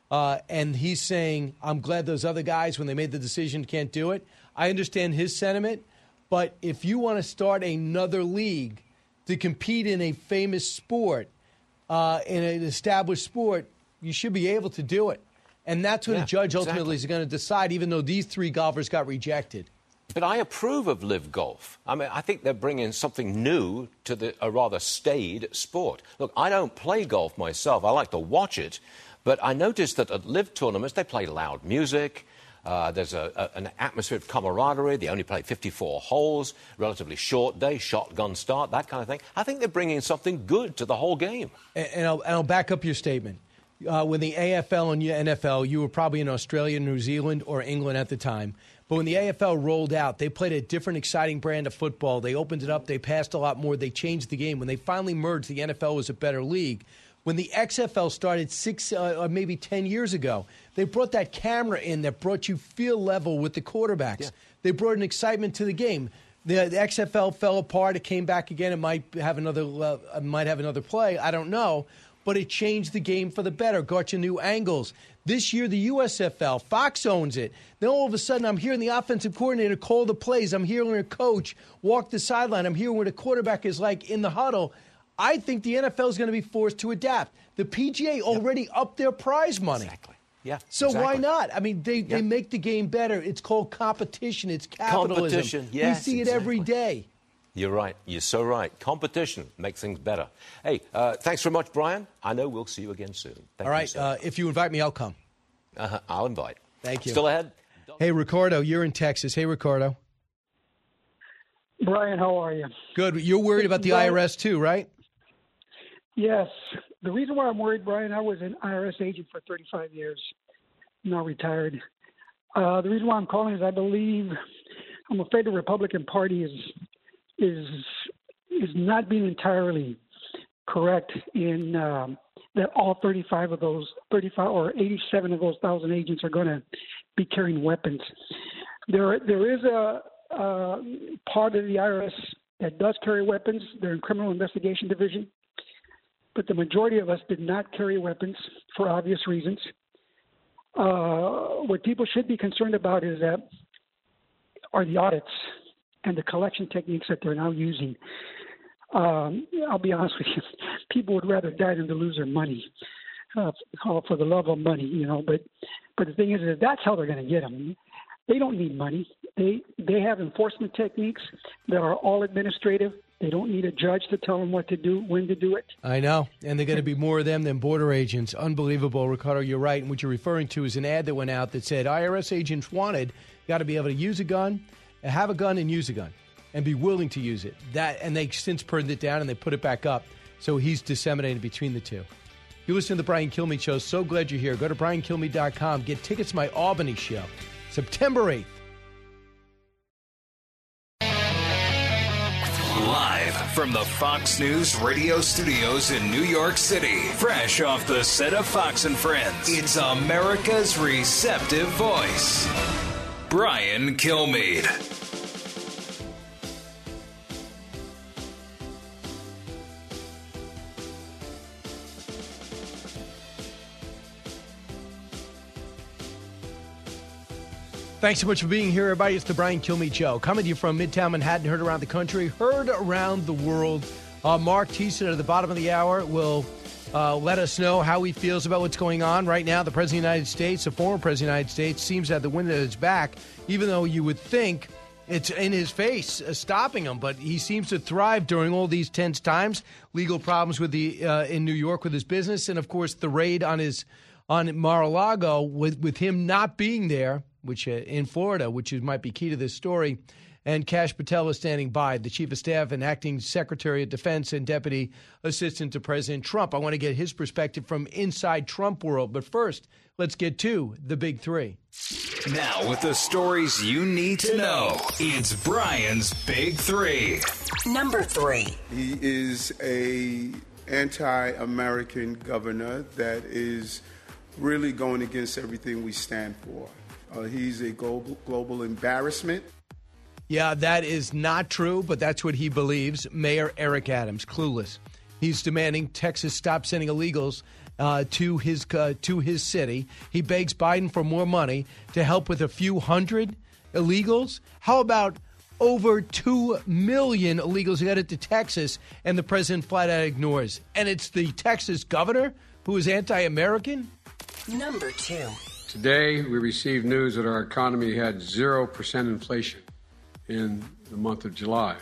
And he's saying, I'm glad those other guys, when they made the decision, can't do it. I understand his sentiment. But if you want to start another league to compete in a famous sport, in an established sport, you should be able to do it. And that's what a judge ultimately is going to decide, even though these three golfers got rejected. But I approve of LIV Golf. I mean, I think they're bringing something new to a rather staid sport. Look, I don't play golf myself. I like to watch it. But I noticed that at LIV tournaments, they play loud music. There's an atmosphere of camaraderie. They only play 54 holes, relatively short day, shotgun start, that kind of thing. I think they're bringing something good to the whole game. And I'll back up your statement. When the AFL and NFL, you were probably in Australia, New Zealand, or England at the time. But when the AFL rolled out, they played a different, exciting brand of football. They opened it up. They passed a lot more. They changed the game. When they finally merged, the NFL was a better league. When the XFL started 6 or maybe 10 years ago, they brought that camera in that brought you field level with the quarterbacks. Yeah. They brought an excitement to the game. The XFL fell apart. It came back again. It might have another play. I don't know. But it changed the game for the better, got you new angles. This year, the USFL, Fox owns it. Then all of a sudden, I'm hearing the offensive coordinator call the plays. I'm hearing a coach walk the sideline. I'm hearing what a quarterback is like in the huddle. I think the NFL is going to be forced to adapt. The PGA already upped their prize money. Exactly. Yeah. So why not? I mean, they make the game better. It's called competition. It's capitalism. Competition, yes, we see it every day. You're right. You're so right. Competition makes things better. Hey, thanks very much, Brian. I know we'll see you again soon. All right. If you invite me, I'll come. I'll invite. Thank you. Still ahead? Hey, Ricardo, you're in Texas. Hey, Ricardo. Brian, how are you? Good. You're worried about the IRS too, right? Yes. The reason why I'm worried, Brian, I was an IRS agent for 35 years, now retired. The reason why I'm calling is I'm afraid the Republican Party is not being entirely correct in that all 35 or 87 of those 1,000 agents are going to be carrying weapons. There is a part of the IRS that does carry weapons. They're in Criminal Investigation Division. But the majority of us did not carry weapons for obvious reasons. What people should be concerned about are the audits and the collection techniques that they're now using. I'll be honest with you, people would rather die than to lose their money for the love of money, you know. But the thing is that's how they're going to get them. They don't need money. They have enforcement techniques that are all administrative. They don't need a judge to tell them what to do, when to do it. I know, and they're going to be more of them than border agents. Unbelievable, Ricardo. You're right, and what you're referring to is an ad that went out that said IRS agents wanted, got to be able to use a gun, have a gun, and use a gun. and be willing to use it. And they since burned it down and they put it back up. So he's disseminated between the two. You listen to the Brian Kilmeade Show. So glad you're here. Go to briankilmeade.com. Get tickets to my Albany show, September 8th. Live from the Fox News radio studios in New York City, fresh off the set of Fox and Friends, it's America's receptive voice, Brian Kilmeade. Thanks so much for being here, everybody. It's the Brian Kilmeade Show. Coming to you from Midtown Manhattan, heard around the country, heard around the world. Mark Thiessen at the bottom of the hour will let us know how he feels about what's going on right now. The President of the United States, the former President of the United States, seems to have the wind at his back, even though you would think it's in his face stopping him. But he seems to thrive during all these tense times. Legal problems with in New York with his business, and, of course, the raid on Mar-a-Lago with him not being there, which in Florida, which might be key to this story. And Kash Patel is standing by, the Chief of Staff and Acting Secretary of Defense and Deputy Assistant to President Trump. I want to get his perspective from inside Trump world. But first, let's get to the big three. Now, with the stories you need to know, it's Brian's Big Three. Number 3. He is a anti-American governor that is really going against everything we stand for. He's a global embarrassment. Yeah, that is not true, but that's what he believes. Mayor Eric Adams, clueless. He's demanding Texas stop sending illegals to his city. He begs Biden for more money to help with a few hundred illegals. How about over 2 million illegals headed to Texas, and the president flat out ignores? And it's the Texas governor who is anti-American? Number 2. Today, we received news that our economy had 0% inflation in the month of July.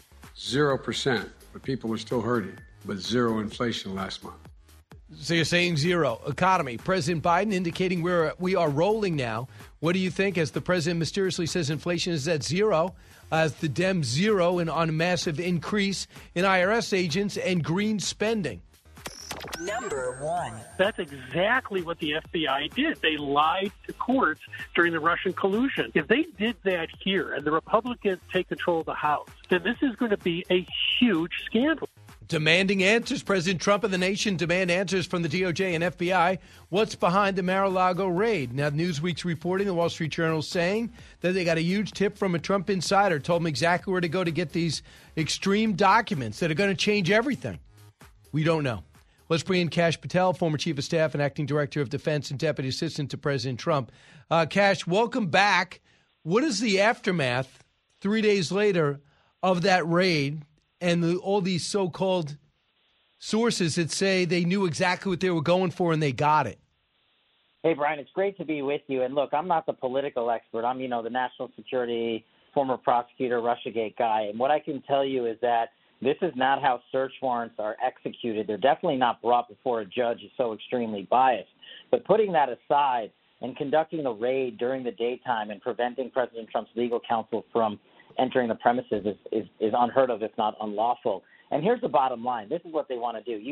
0%. But people were still hurting, but zero inflation last month. So you're saying zero. Economy. President Biden indicating we are rolling now. What do you think as the president mysteriously says inflation is at zero, as the Dems zero on a massive increase in IRS agents and green spending? Number 1. That's exactly what the FBI did. They lied to courts during the Russian collusion. If they did that here and the Republicans take control of the House, then this is going to be a huge scandal. Demanding answers. President Trump and the nation demand answers from the DOJ and FBI. What's behind the Mar-a-Lago raid? Now, Newsweek's reporting, the Wall Street Journal saying that they got a huge tip from a Trump insider, told them exactly where to go to get these extreme documents that are going to change everything. We don't know. Let's bring in Kash Patel, former Chief of Staff and Acting Director of Defense and Deputy Assistant to President Trump. Kash, welcome back. What is the aftermath 3 days later of that raid and all these so-called sources that say they knew exactly what they were going for and they got it? Hey, Brian, it's great to be with you. And look, I'm not the political expert. I'm, the national security, former prosecutor, Russiagate guy. And what I can tell you is that this is not how search warrants are executed. They're definitely not brought before a judge who's so extremely biased. But putting that aside and conducting a raid during the daytime and preventing President Trump's legal counsel from entering the premises is unheard of, if not unlawful. And here's the bottom line. This is what they want to do.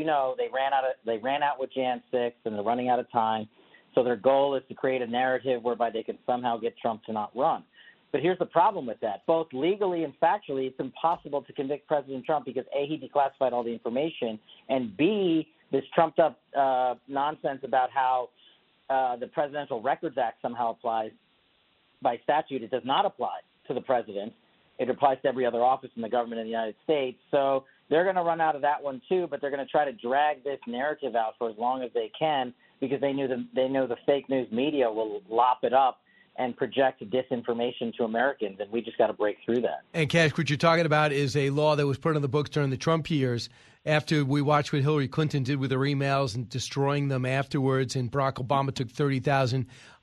They ran out with Jan 6, and they're running out of time. So their goal is to create a narrative whereby they can somehow get Trump to not run. But here's the problem with that. Both legally and factually, it's impossible to convict President Trump because, A, he declassified all the information, and, B, this trumped-up nonsense about how the Presidential Records Act somehow applies by statute. It does not apply to the president. It applies to every other office in the government in the United States. So they're going to run out of that one, too, but they're going to try to drag this narrative out for as long as they can because they know the fake news media will lop it up and project disinformation to Americans, and we just got to break through that. And, Kash, what you're talking about is a law that was put on the books during the Trump years after we watched what Hillary Clinton did with her emails and destroying them afterwards, and Barack Obama took 30,000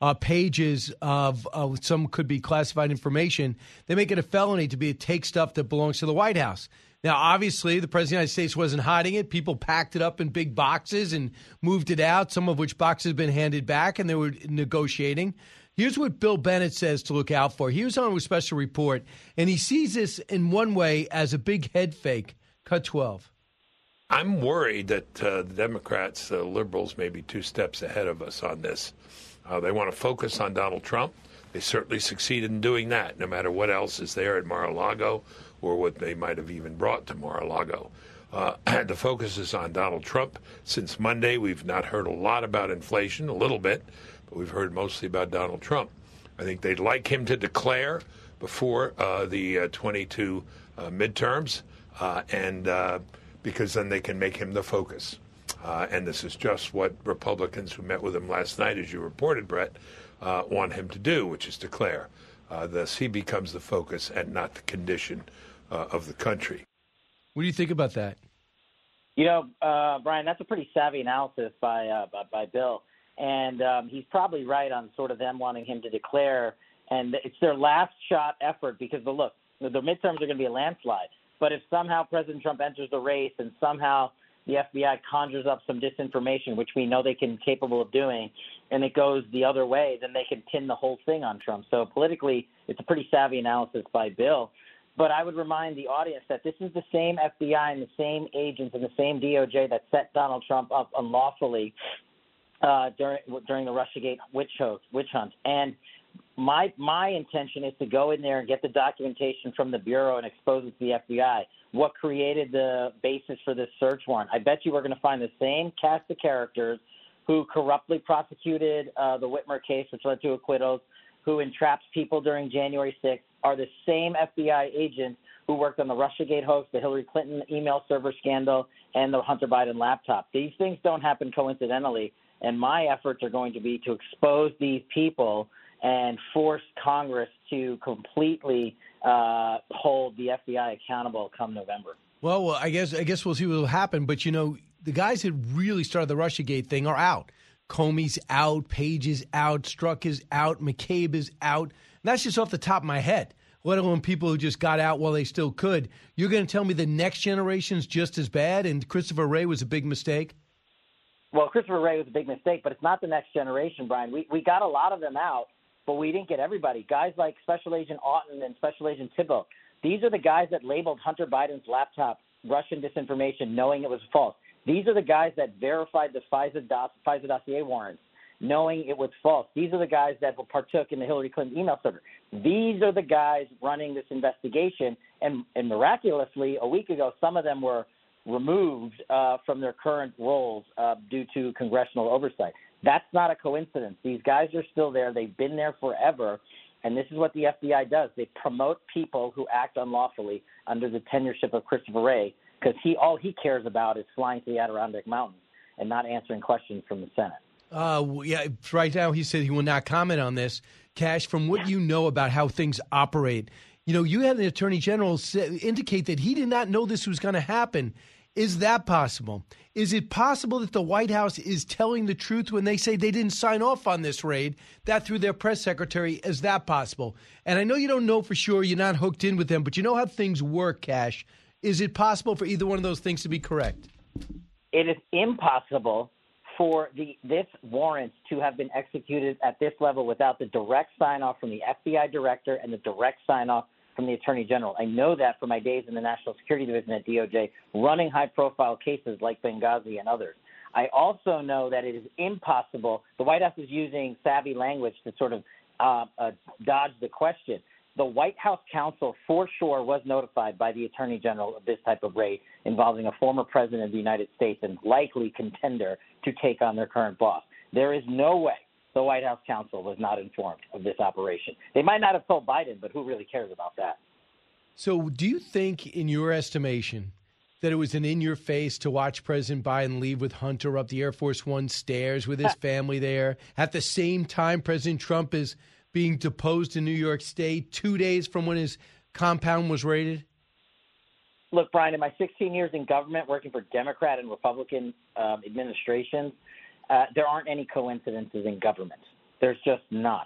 pages of some could be classified information. They make it a felony to take stuff that belongs to the White House. Now, obviously, the President of the United States wasn't hiding it. People packed it up in big boxes and moved it out, some of which boxes have been handed back, and they were negotiating Here's what Bill Bennett says to look out for. He was on a special report, and he sees this in one way as a big head fake. Cut 12. I'm worried that the Democrats, the liberals, may be 2 steps ahead of us on this. They want to focus on Donald Trump. They certainly succeeded in doing that, no matter what else is there at Mar-a-Lago or what they might have even brought to Mar-a-Lago. The focus is on Donald Trump. Since Monday, we've not heard a lot about inflation, a little bit, but we've heard mostly about Donald Trump. I think they'd like him to declare before the 22 midterms, because then they can make him the focus. And this is just what Republicans who met with him last night, as you reported, Brett, want him to do, which is declare. Thus, he becomes the focus and not the condition of the country. What do you think about that? You know, Brian, that's a pretty savvy analysis by Bill. And he's probably right on sort of them wanting him to declare. And it's their last shot effort because, look, the midterms are going to be a landslide. But if somehow President Trump enters the race and somehow the FBI conjures up some disinformation, which we know they can capable of doing, and it goes the other way, then they can pin the whole thing on Trump. So politically, it's a pretty savvy analysis by Bill. But I would remind the audience that this is the same FBI and the same agents and the same DOJ that set Donald Trump up unlawfully during the Russiagate witch hunt. And my intention is to go in there and get the documentation from the Bureau and expose it to the FBI. What created the basis for this search warrant? I bet you we're going to find the same cast of characters who corruptly prosecuted the Whitmer case, which led to acquittals, who entrapped people during January 6th, are the same FBI agents who worked on the Russiagate hoax, the Hillary Clinton email server scandal, and the Hunter Biden laptop. These things don't happen coincidentally, and my efforts are going to be to expose these people and force Congress to completely hold the FBI accountable come November. Well, I guess we'll see what will happen. But, you know, the guys that really started the Russiagate thing are out. Comey's out, Page is out, Strzok is out, McCabe is out. And that's just off the top of my head, let alone people who just got out while they still could. You're going to tell me the next generation's just as bad and Christopher Wray was a big mistake? Well, Christopher Wray was a big mistake, but it's not the next generation, Brian. We got a lot of them out, but we didn't get everybody. Guys like Special Agent Auten and Special Agent Thibault, these are the guys that labeled Hunter Biden's laptop Russian disinformation knowing it was false. These are the guys that verified the FISA dossier warrants knowing it was false. These are the guys that partook in the Hillary Clinton email server. These are the guys running this investigation, and miraculously, a week ago, some of them were removed from their current roles due to congressional oversight. That's not a coincidence. These guys are still there. They've been there forever, and this is what the FBI does. They promote people who act unlawfully under the tenureship of Christopher Wray because all he cares about is flying to the Adirondack Mountains and not answering questions from the Senate. Yeah, right now he said he will not comment on this. Cash, from what you know about how things operate, you know, you had the Attorney General indicate that he did not know this was going to happen. Is that possible? Is it possible that the White House is telling the truth when they say they didn't sign off on this raid, that through their press secretary? Is that possible? And I know you don't know for sure. You're not hooked in with them, but you know how things work, Cash. Is it possible for either one of those things to be correct? It is impossible for this warrant to have been executed at this level without the direct sign-off from the FBI director and the direct sign-off from the Attorney General. I know that from my days in the National Security Division at DOJ, running high-profile cases like Benghazi and others. I also know that it is impossible. The White House is using savvy language to sort of dodge the question. The White House counsel for sure was notified by the Attorney General of this type of raid involving a former president of the United States and likely contender to take on their current boss. There is no way the White House counsel was not informed of this operation. They might not have told Biden, but who really cares about that? So do you think, in your estimation, that it was an in-your-face to watch President Biden leave with Hunter up the Air Force One stairs with his family there? At the same time, President Trump is being deposed in New York State 2 days from when his compound was raided? Look, Brian, in my 16 years in government working for Democrat and Republican administrations, there aren't any coincidences in government. There's just not.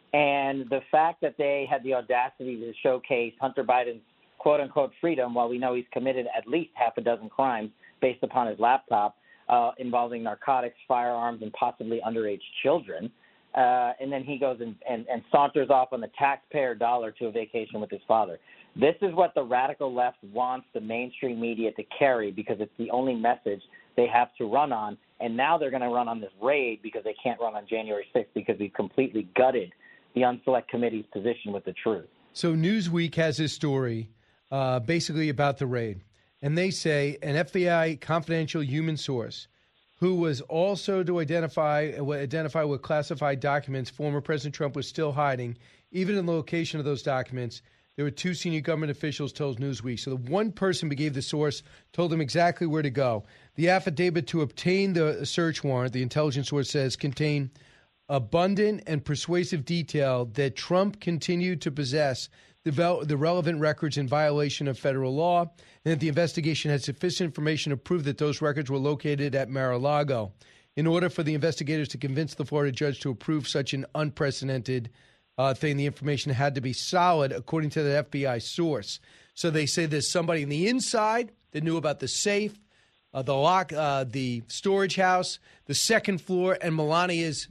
And the fact that they had the audacity to showcase Hunter Biden's quote-unquote freedom while we know he's committed at least half a dozen crimes based upon his laptop involving narcotics, firearms, and possibly underage children, and then he goes and saunters off on the taxpayer dollar to a vacation with his father. This is what the radical left wants the mainstream media to carry because it's the only message they have to run on. And now they're going to run on this raid because they can't run on January 6th because we've completely gutted the Unselect Committee's position with the truth. So Newsweek has this story basically about the raid. And they say an FBI confidential human source who was also to identify with classified documents former President Trump was still hiding, even in the location of those documents. There were two senior government officials told Newsweek. So the one person who gave the source told him exactly where to go. The affidavit to obtain the search warrant, the intelligence source says, contained abundant and persuasive detail that Trump continued to possess the relevant records in violation of federal law, and that the investigation had sufficient information to prove that those records were located at Mar-a-Lago. In order for the investigators to convince the Florida judge to approve such an unprecedented thing, the information had to be solid, according to the FBI source. So they say there's somebody on the inside that knew about the safe, the lock, the storage house, the second floor, and Melania's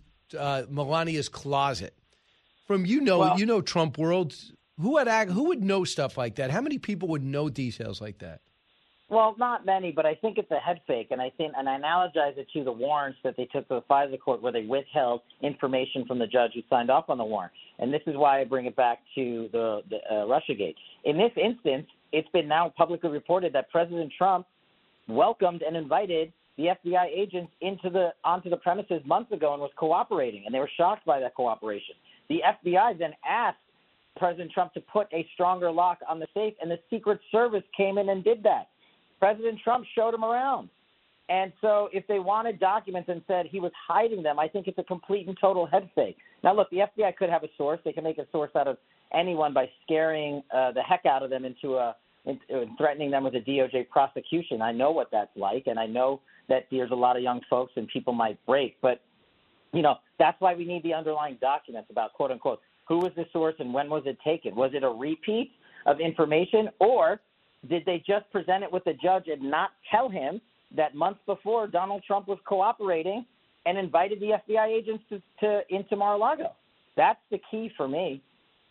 closet. From Trump world, who would know stuff like that? How many people would know details like that? Well, not many, but I think it's a head fake, and I analogize it to the warrants that they took to the FISA court where they withheld information from the judge who signed off on the warrant. And this is why I bring it back to the Russiagate. In this instance, it's been now publicly reported that President Trump welcomed and invited the FBI agents onto the premises months ago and was cooperating, and they were shocked by that cooperation. The FBI then asked President Trump to put a stronger lock on the safe, and the Secret Service came in and did that. President Trump showed him around. And so if they wanted documents and said he was hiding them, I think it's a complete and total head fake. Now, look, the FBI could have a source. They can make a source out of anyone by scaring the heck out of them into threatening them with a DOJ prosecution. I know what that's like, and I know that there's a lot of young folks and people might break. But, that's why we need the underlying documents about, quote, unquote, who was the source and when was it taken? Was it a repeat of information, or did they just present it with the judge and not tell him that months before Donald Trump was cooperating and invited the FBI agents into Mar-a-Lago? That's the key for me.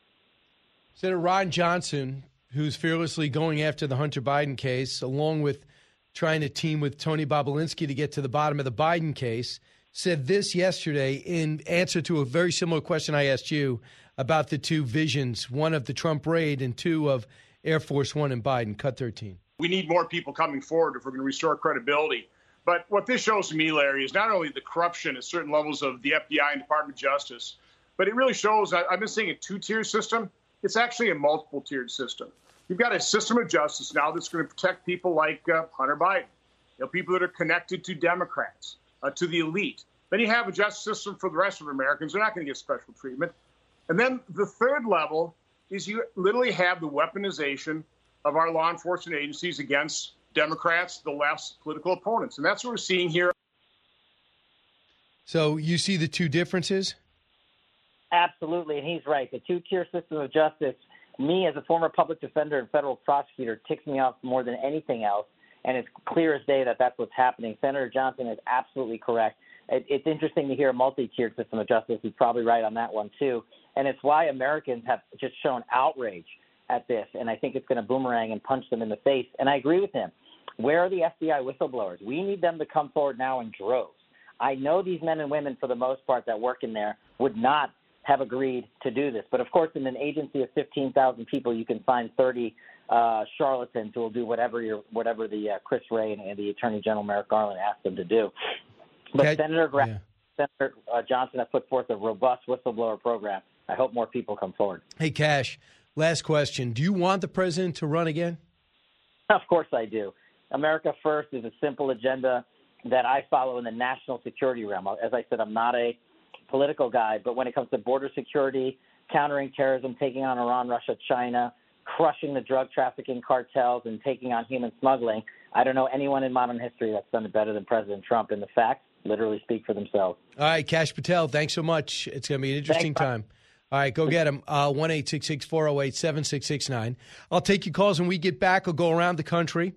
Senator Ron Johnson, who's fearlessly going after the Hunter Biden case, along with trying to team with Tony Bobulinski to get to the bottom of the Biden case, said this yesterday in answer to a very similar question I asked you about the two visions, one of the Trump raid and two of Air Force One and Biden. Cut 13. We need more people coming forward if we're going to restore credibility. But what this shows to me, Larry, is not only the corruption at certain levels of the FBI and Department of Justice, but it really shows that I've been seeing a two-tier system. It's actually a multiple-tiered system. You've got a system of justice now that's going to protect people like Hunter Biden, people that are connected to Democrats, to the elite. Then you have a justice system for the rest of Americans. They're not going to get special treatment. And then the third level is you literally have the weaponization of our law enforcement agencies against Democrats, the left's political opponents. And that's what we're seeing here. So you see the two differences? Absolutely, and he's right. The two-tier system of justice, me as a former public defender and federal prosecutor, ticks me off more than anything else, and it's clear as day that that's what's happening. Senator Johnson is absolutely correct. It's interesting to hear a multi-tiered system of justice. He's probably right on that one, too. And it's why Americans have just shown outrage at this, and I think it's going to boomerang and punch them in the face. And I agree with him. Where are the FBI whistleblowers? We need them to come forward now in droves. I know these men and women, for the most part, that work in there would not have agreed to do this. But, of course, in an agency of 15,000 people, you can find 30 charlatans who will do whatever the Chris Wray and the Attorney General Merrick Garland asked them to do. But Senator Johnson has put forth a robust whistleblower program. I hope more people come forward. Hey, Cash, last question. Do you want the president to run again? Of course I do. America First is a simple agenda that I follow in the national security realm. As I said, I'm not a political guy, but when it comes to border security, countering terrorism, taking on Iran, Russia, China, crushing the drug trafficking cartels, and taking on human smuggling, I don't know anyone in modern history that's done it better than President Trump, and the facts literally speak for themselves. All right, Kash Patel, thanks so much. It's going to be an interesting time. All right, go get him. 1-866-408-7669. I'll take your calls when we get back. I'll go around the country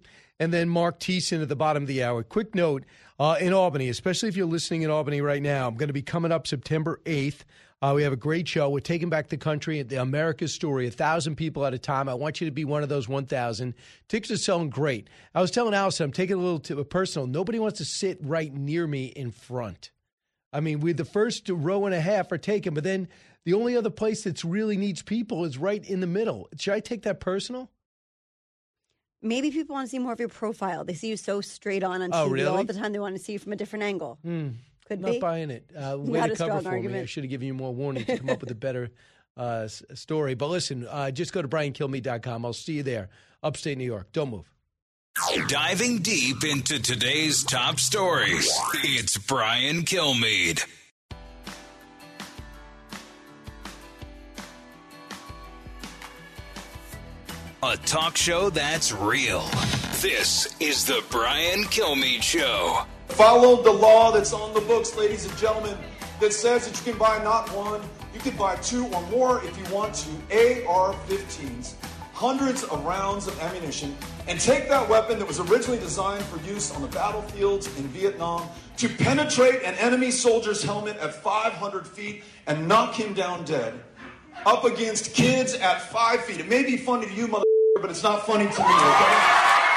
and then Mark Thiessen at the bottom of the hour. Quick note, in Albany, especially if you're listening in Albany right now, I'm going to be coming up September 8th. We have a great show. We're taking back the country at the America's Story, 1,000 people at a time. I want you to be one of those 1,000. Tickets are selling great. I was telling Allison, I'm taking a little personal. Nobody wants to sit right near me in front. I mean, the first row and a half are taken, but then the only other place that really needs people is right in the middle. Should I take that personal? Maybe people want to see more of your profile. They see you so straight on TV really? all the time. They want to see you from a different angle. Could Not be. buying it. Way Not to a cover strong for me. argument. I should have given you more warning to come up with a better story. But listen, just go to BrianKilmeade.com. I'll see you there. Upstate New York. Don't move. Diving deep into today's top stories, it's Brian Kilmeade. A talk show that's real. This is the Brian Kilmeade Show. Follow the law that's on the books, ladies and gentlemen, that says that you can buy not one, you can buy two or more if you want to. AR-15s, hundreds of rounds of ammunition, and take that weapon that was originally designed for use on the battlefields in Vietnam to penetrate an enemy soldier's helmet at 500 feet and knock him down dead. Up against kids at 5 feet. It may be funny to you, motherfucker, but it's not funny to me, okay?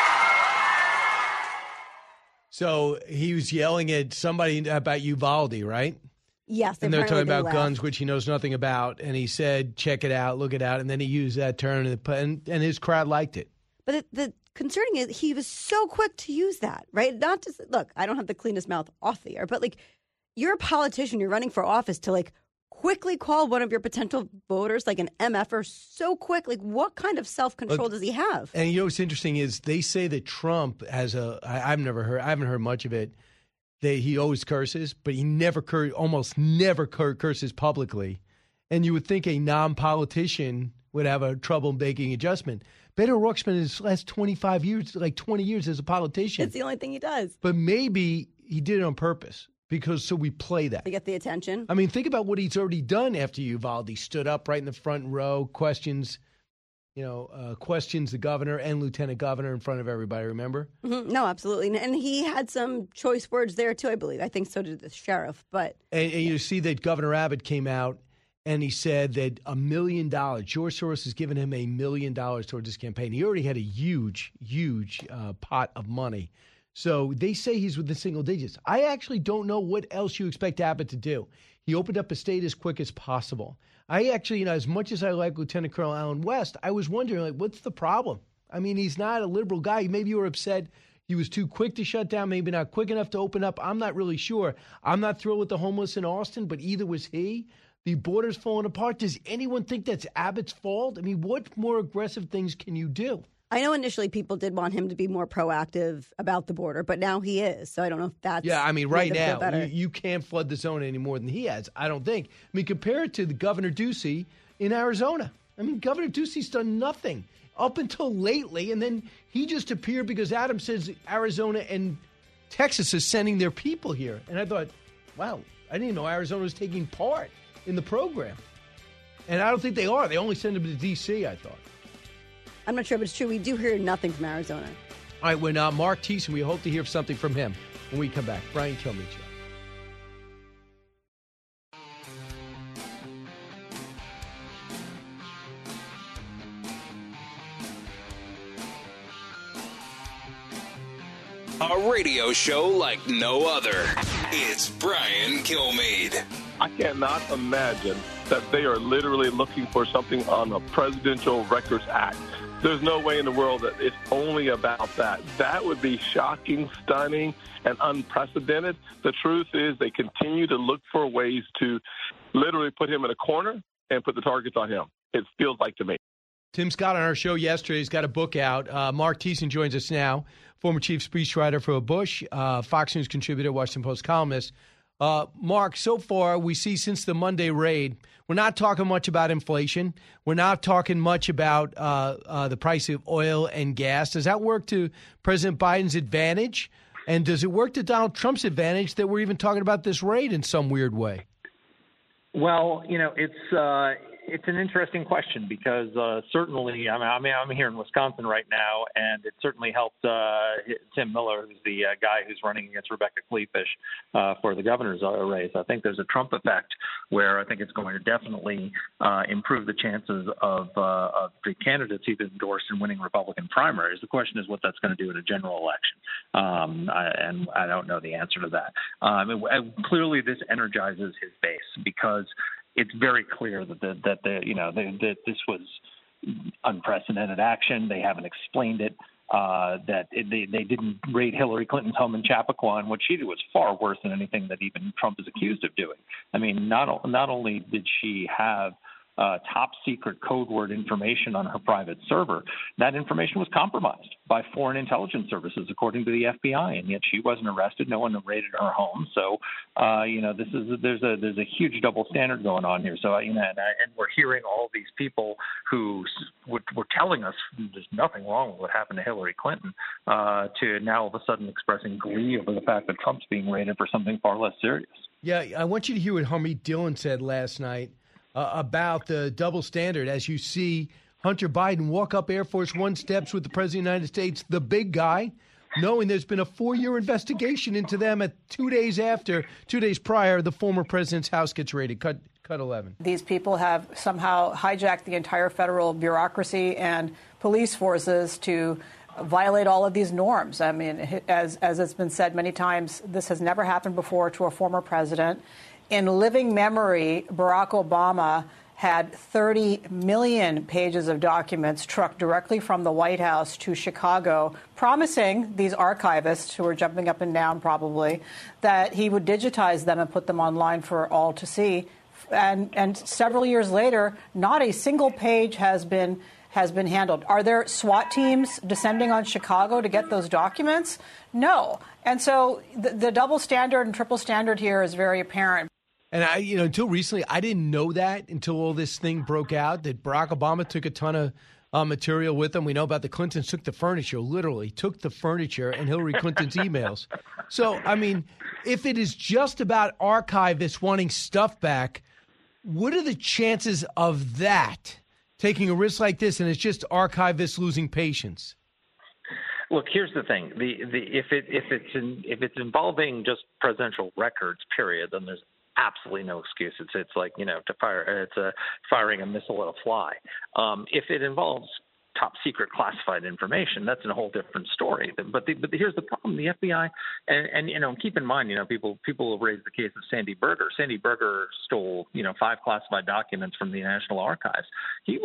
So he was yelling at somebody about Uvalde, right? Yes. And they're talking apparently they about laughed. guns, which he knows nothing about. And he said, check it out, look it out. And then he used that term, and his crowd liked it. But the concerning is he was so quick to use that, right? Not just, look, I don't have the cleanest mouth off the air, but like you're a politician, you're running for office to like quickly call one of your potential voters like an MFer so quick. Like what kind of self-control does he have? And you know what's interesting is they say that Trump has I haven't heard much of it. He always curses, but he almost never curses publicly. And you would think a non-politician would have a trouble making adjustment. Beto O'Rourke spent his last 25 years, like 20 years as a politician. It's the only thing he does. But maybe he did it on purpose so we play that. To get the attention. I mean, think about what he's already done after Uvalde. He stood up right in the front row, questions the governor and lieutenant governor in front of everybody, remember? Mm-hmm. No, absolutely. And he had some choice words there, too, I believe. I think so did the sheriff. But And you see that Governor Abbott came out and he said that $1 million, George Soros has given him $1 million towards his campaign. He already had a huge pot of money. So they say he's within single digits. I actually don't know what else you expect Abbott to do. He opened up a state as quick as possible. I actually, as much as I like Lieutenant Colonel Allen West, I was wondering, like, what's the problem? I mean, he's not a liberal guy. Maybe you were upset he was too quick to shut down, maybe not quick enough to open up. I'm not really sure. I'm not thrilled with the homeless in Austin, but either was he. The border's falling apart. Does anyone think that's Abbott's fault? I mean, what more aggressive things can you do? I know initially people did want him to be more proactive about the border, but now he is. So I don't know if that's Yeah, I mean, right made them feel now, better. you can't flood the zone any more than he has, I don't think. I mean, compare it to the Governor Ducey in Arizona. I mean, Governor Ducey's done nothing up until lately, and then he just appeared because Adams says Arizona and Texas is sending their people here. And I thought, wow, I didn't even know Arizona was taking part in the program. And I don't think they are. They only send them to D.C., I thought. I'm not sure, but it's true. We do hear nothing from Arizona. All right, when Mark Thiessen, we hope to hear something from him when we come back. Brian Kilmeade Show. A radio show like no other. It's Brian Kilmeade. I cannot imagine that they are literally looking for something on the Presidential Records Act. There's no way in the world that it's only about that. That would be shocking, stunning, and unprecedented. The truth is they continue to look for ways to literally put him in a corner and put the targets on him. It feels like to me. Tim Scott on our show yesterday. He's got a book out. Mark Thiessen joins us now, former chief speechwriter for Bush, Fox News contributor, Washington Post columnist. Mark, so far we see since the Monday raid, we're not talking much about inflation. We're not talking much about the price of oil and gas. Does that work to President Biden's advantage? And does it work to Donald Trump's advantage that we're even talking about this raid in some weird way? Well, you know, It's an interesting question because certainly, I'm here in Wisconsin right now, and it certainly helped Tim Miller, who's the guy who's running against Rebecca Kleefisch for the governor's race. I think there's a Trump effect where I think it's going to definitely improve the chances of the candidates he's endorsed in winning Republican primaries. The question is what that's going to do in a general election, and I don't know the answer to that. Clearly, this energizes his base because it's very clear that this was unprecedented action. They haven't explained it. They didn't raid Hillary Clinton's home in Chappaqua, and what she did was far worse than anything that even Trump is accused of doing. I mean, not only did she have top secret code word information on her private server, that information was compromised by foreign intelligence services, according to the FBI, and yet she wasn't arrested. No one raided her home. So, there's a huge double standard going on here. So, and we're hearing all these people who were telling us there's nothing wrong with what happened to Hillary Clinton, to now all of a sudden expressing glee over the fact that Trump's being raided for something far less serious. Yeah, I want you to hear what Harmeet Dillon said last night about the double standard as you see Hunter Biden walk up Air Force One steps with the President of the United States, the big guy, knowing there's been a 4-year investigation into them at 2 days prior, the former president's house gets raided. Cut 11. These people have somehow hijacked the entire federal bureaucracy and police forces to violate all of these norms. I mean, as it's been said many times, this has never happened before to a former president. In living memory, Barack Obama had 30 million pages of documents trucked directly from the White House to Chicago, promising these archivists, who are jumping up and down probably, that he would digitize them and put them online for all to see. And several years later, not a single page has been handled. Are there SWAT teams descending on Chicago to get those documents? No. And so the double standard and triple standard here is very apparent. And until recently, I didn't know that until all this thing broke out, that Barack Obama took a ton of material with him. We know about the Clintons took the furniture, literally took the furniture and Hillary Clinton's emails. So, I mean, if it is just about archivists wanting stuff back, what are the chances of that, taking a risk like this, and it's just archivists losing patience? Look, here's the thing: if it's involving just presidential records, period, then there's absolutely no excuse. It's like firing a missile at a fly. If it involves top secret classified information, that's a whole different story. But here's the problem: the FBI, and keep in mind, people will raise the case of Sandy Berger. Sandy Berger stole 5 classified documents from the National Archives. He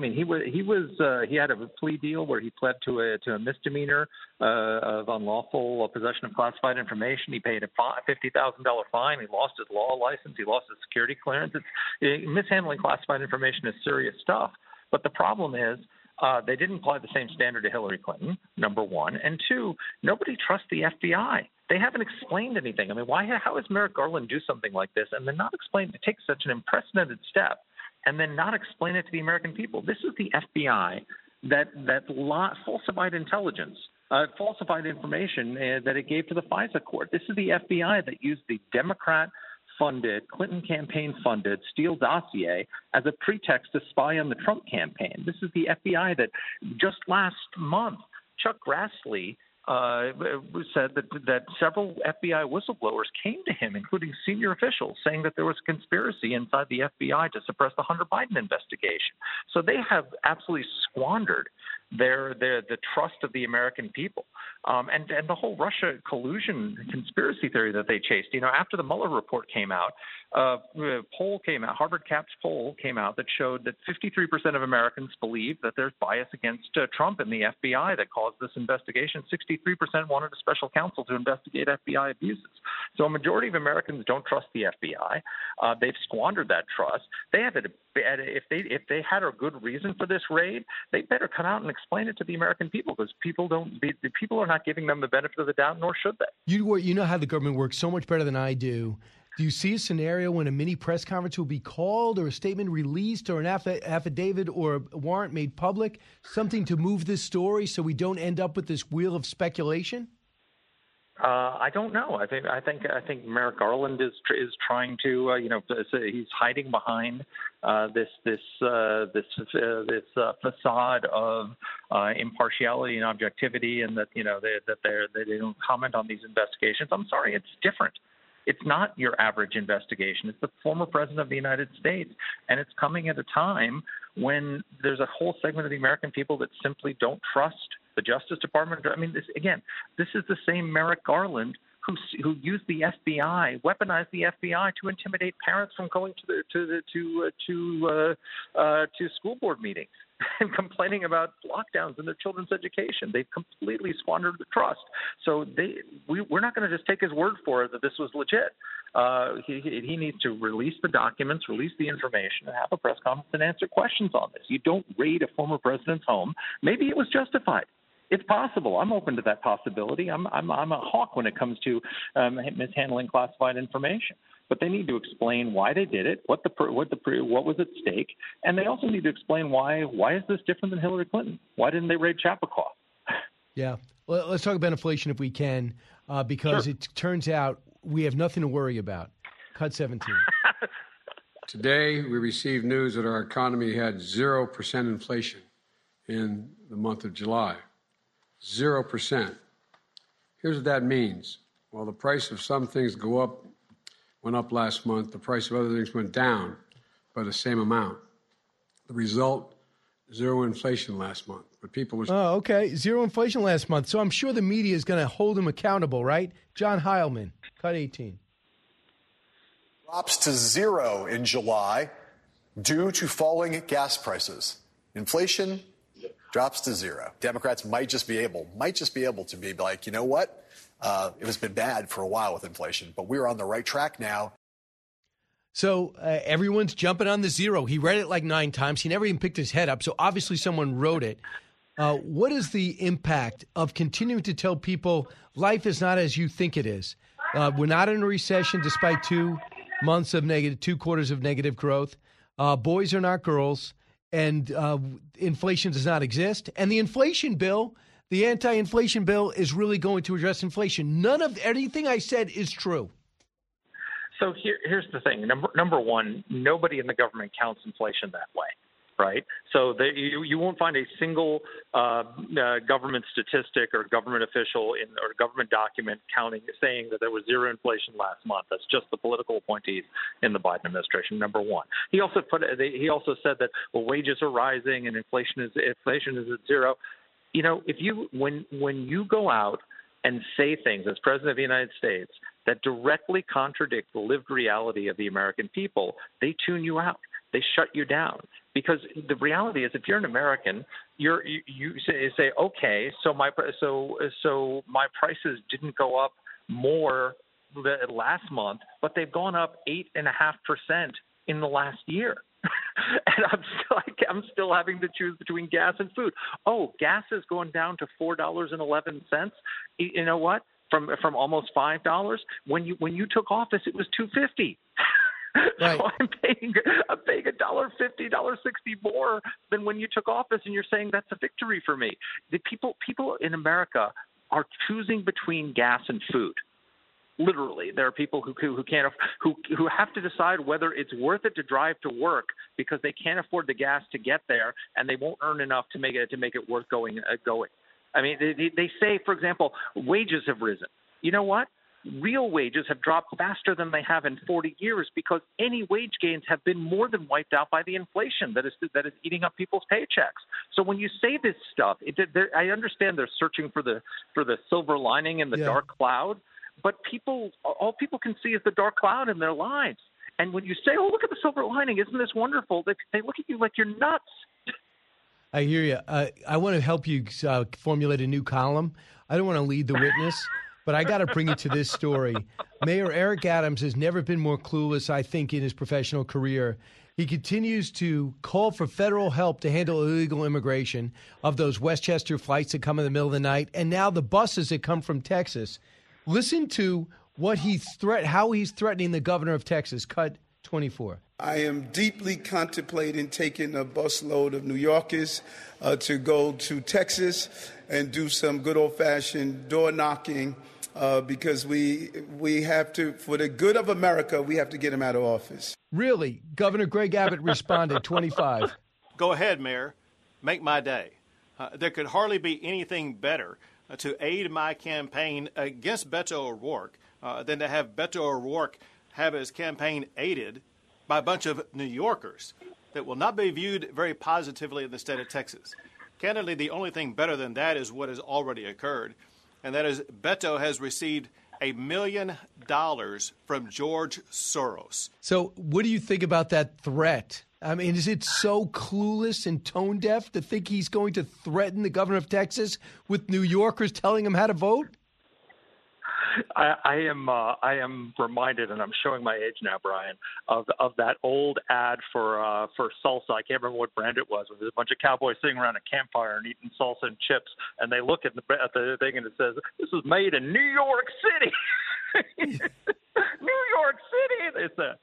had a plea deal where he pled to a misdemeanor of unlawful possession of classified information. He paid a $50,000 fine. He lost his law license. He lost his security clearance. Mishandling classified information is serious stuff. But the problem is, they didn't apply the same standard to Hillary Clinton, number one. And two, nobody trusts the FBI. They haven't explained anything. I mean, how does Merrick Garland do something like this and then not explain to take such an unprecedented step and then not explain it to the American people? This is the FBI that falsified intelligence, falsified information that it gave to the FISA court. This is the FBI that used the Democrat-funded, Clinton campaign-funded Steele dossier as a pretext to spy on the Trump campaign. This is the FBI that just last month, Chuck Grassley said that several FBI whistleblowers came to him, including senior officials, saying that there was a conspiracy inside the FBI to suppress the Hunter Biden investigation. So they have absolutely squandered the trust of the American people. And the whole Russia collusion conspiracy theory that they chased. After the Mueller report came out, Harvard Cap's poll came out that showed that 53% of Americans believe that there's bias against Trump and the FBI that caused this investigation. 63% wanted a special counsel to investigate FBI abuses. So a majority of Americans don't trust the FBI. They've squandered that trust. They have if they had a good reason for this raid, they better come out and explain it to the American people, because people are not giving them the benefit of the doubt, nor should they. You know how the government works so much better than I do. Do you see a scenario when a mini press conference will be called, or a statement released, or an affidavit or a warrant made public, something to move this story so we don't end up with this wheel of speculation? I don't know. I think Merrick Garland is trying to, he's hiding behind this facade of impartiality and objectivity, and that they don't comment on these investigations. I'm sorry, it's different. It's not your average investigation. It's the former president of the United States, and it's coming at a time when there's a whole segment of the American people that simply don't trust the Justice Department. I mean, this is the same Merrick Garland who used the FBI, weaponized the FBI to intimidate parents from going to school board meetings and complaining about lockdowns in their children's education. They've completely squandered the trust. So we're not going to just take his word for it that this was legit. He needs to release the documents, release the information, and have a press conference and answer questions on this. You don't raid a former president's home. Maybe it was justified. It's possible. I'm open to that possibility. I'm a hawk when it comes to mishandling classified information. But they need to explain why they did it, what was at stake, and they also need to explain why is this different than Hillary Clinton? Why didn't they raid Chappaqua? Yeah. Well, let's talk about inflation if we can, because It turns out we have nothing to worry about. Cut 17. Today, we received news that our economy had 0% inflation in the month of July. 0%. Here's what that means. While the price of some things went up last month, the price of other things went down by the same amount. The result, zero inflation last month. But people were... Oh, okay. Zero inflation last month. So I'm sure the media is going to hold him accountable, right? John Heilman, cut 18. Drops to zero in July due to falling gas prices. Inflation drops to zero. Democrats might just be able to be like, you know what? It has been bad for a while with inflation, but we're on the right track now. So everyone's jumping on the zero. He read it like 9 times. He never even picked his head up. So obviously someone wrote it. What is the impact of continuing to tell people life is not as you think it is? We're not in a recession despite 2 quarters of negative growth. Boys are not girls. And inflation does not exist. And the inflation bill, the anti-inflation bill, is really going to address inflation. None of anything I said is true. So here's the thing. Number one, nobody in the government counts inflation that way, right? So you won't find a single government statistic or government official or government document saying that there was zero inflation last month. That's just the political appointees in the Biden administration. Number one. He also said that wages are rising and inflation is at zero. You know, when you go out and say things as president of the United States that directly contradict the lived reality of the American people, they tune you out. They shut you down. Because the reality is, if you're an American, you say, okay, so my prices didn't go up more last month, but they've gone up 8.5% in the last year. And I'm still having to choose between gas and food. Oh, gas is going down to $4.11. You know what? From almost $5. When you took office, it was $2.50. Right. So I'm paying $1.50, $1.60 more than when you took office, and you're saying that's a victory for me. The people in America are choosing between gas and food. Literally, there are people who have to decide whether it's worth it to drive to work because they can't afford the gas to get there, and they won't earn enough to make it worth going. I mean, they say, for example, wages have risen. You know what? Real wages have dropped faster than they have in 40 years because any wage gains have been more than wiped out by the inflation that is eating up people's paychecks. So when you say this stuff, I understand they're searching for the silver lining in the dark cloud. But all people can see is the dark cloud in their lives. And when you say, oh, look at the silver lining, isn't this wonderful? They look at you like you're nuts. I hear you. I want to help you formulate a new column. I don't want to lead the witness, but I got to bring you to this story. Mayor Eric Adams has never been more clueless, I think, in his professional career. He continues to call for federal help to handle illegal immigration of those Westchester flights that come in the middle of the night, and now the buses that come from Texas. Listen to how he's threatening the governor of Texas. Cut 24. I am deeply contemplating taking a busload of New Yorkers to go to Texas and do some good old-fashioned door knocking because we have to, for the good of America, we have to get him out of office. Really? Governor Greg Abbott responded, 25. Go ahead, Mayor. Make my day. There could hardly be anything better to aid my campaign against Beto O'Rourke than to have Beto O'Rourke have his campaign aided by a bunch of New Yorkers that will not be viewed very positively in the state of Texas. Candidly, the only thing better than that is what has already occurred, and that is Beto has received $1 million from George Soros. So what do you think about that threat? I mean, is it so clueless and tone deaf to think he's going to threaten the governor of Texas with New Yorkers telling him how to vote? I am reminded, and I'm showing my age now, Brian, of that old ad for salsa. I can't remember what brand it was. There's a bunch of cowboys sitting around a campfire and eating salsa and chips, and they look at the thing and it says, "This was made in New York City." New York City.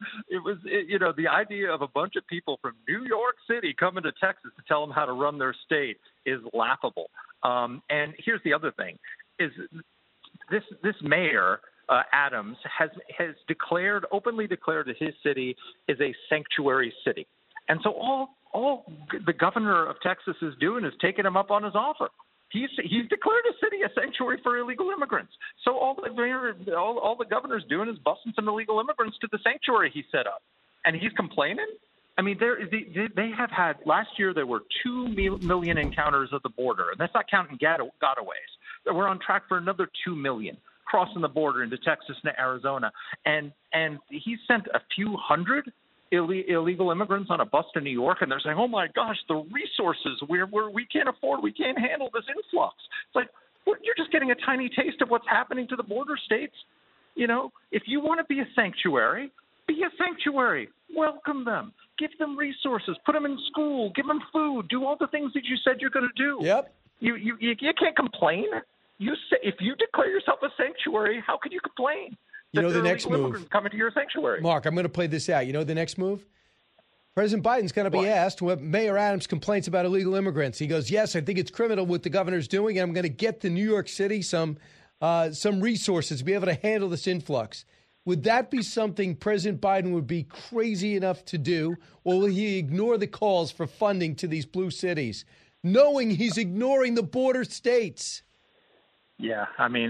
The idea of a bunch of people from New York City coming to Texas to tell them how to run their state is laughable. And here's the other thing: is this mayor Adams has openly declared that his city is a sanctuary city, and so all the governor of Texas is doing is taking him up on his offer. He's declared a city a sanctuary for illegal immigrants. So all the governor's doing is busting some illegal immigrants to the sanctuary he set up, and he's complaining. I mean, they have had last year there were 2 million encounters at the border, and that's not counting gotaways. We're on track for another 2 million crossing the border into Texas and Arizona, and he sent a few hundred illegal immigrants on a bus to New York, and they're saying, "Oh my gosh, the resources we can't afford, we can't handle this influx." It's like, well, you're just getting a tiny taste of what's happening to the border states. You know, if you want to be a sanctuary, be a sanctuary. Welcome them. Give them resources. Put them in school. Give them food. Do all the things that you said you're going to do. Yep. You can't complain. If you declare yourself a sanctuary, how could you complain? You know the next move. Coming to your sanctuary. Mark, I'm going to play this out. You know the next move? President Biden's going to be asked what Mayor Adams complains about illegal immigrants. He goes, "Yes, I think it's criminal what the governor's doing, and I'm going to get to New York City some resources to be able to handle this influx." Would that be something President Biden would be crazy enough to do, or will he ignore the calls for funding to these blue cities, knowing he's ignoring the border states? Yeah, I mean,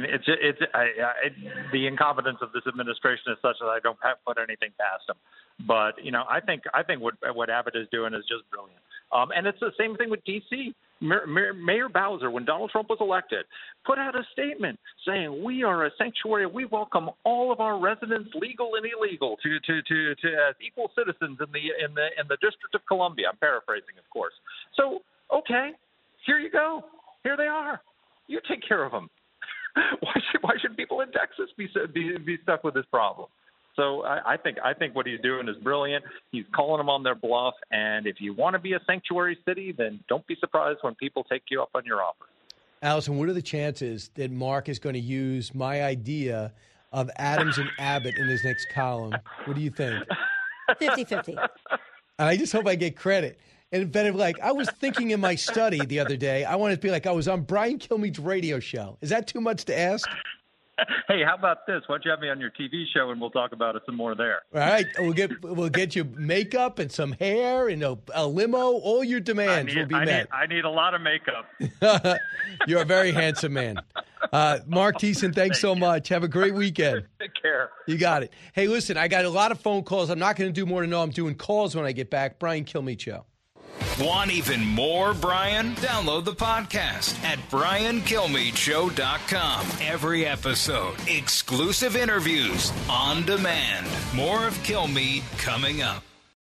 the incompetence of this administration is such that I don't put anything past him. But I think what Abbott is doing is just brilliant. And it's the same thing with D.C. Mayor Bowser, when Donald Trump was elected, put out a statement saying we are a sanctuary. We welcome all of our residents, legal and illegal, to as equal citizens in the District of Columbia. I'm paraphrasing, of course. So okay, here you go. Here they are. You take care of them. Why should people in Texas be stuck with this problem? So I think what he's doing is brilliant. He's calling them on their bluff. And if you want to be a sanctuary city, then don't be surprised when people take you up on your offer. Allison, what are the chances that Mark is going to use my idea of Adams and Abbott in his next column? What do you think? 50-50. I just hope I get credit. And then, I was thinking in my study the other day, I wanted to be like I was on Brian Kilmeade's radio show. Is that too much to ask? Hey, how about this? Why don't you have me on your TV show and we'll talk about it some more there? All right, we'll get you makeup and some hair and a limo. All your demands will be met. I need a lot of makeup. You're a very handsome man. Mark Thiessen, thanks so much. Have a great weekend. Take care. You got it. Hey, listen, I got a lot of phone calls. I'm not going to do more to know I'm doing calls when I get back. Brian Kilmeade Show. Want even more Brian? Download the podcast at briankilmeadshow.com. Every episode, exclusive interviews on demand. More of Kilmeade coming up.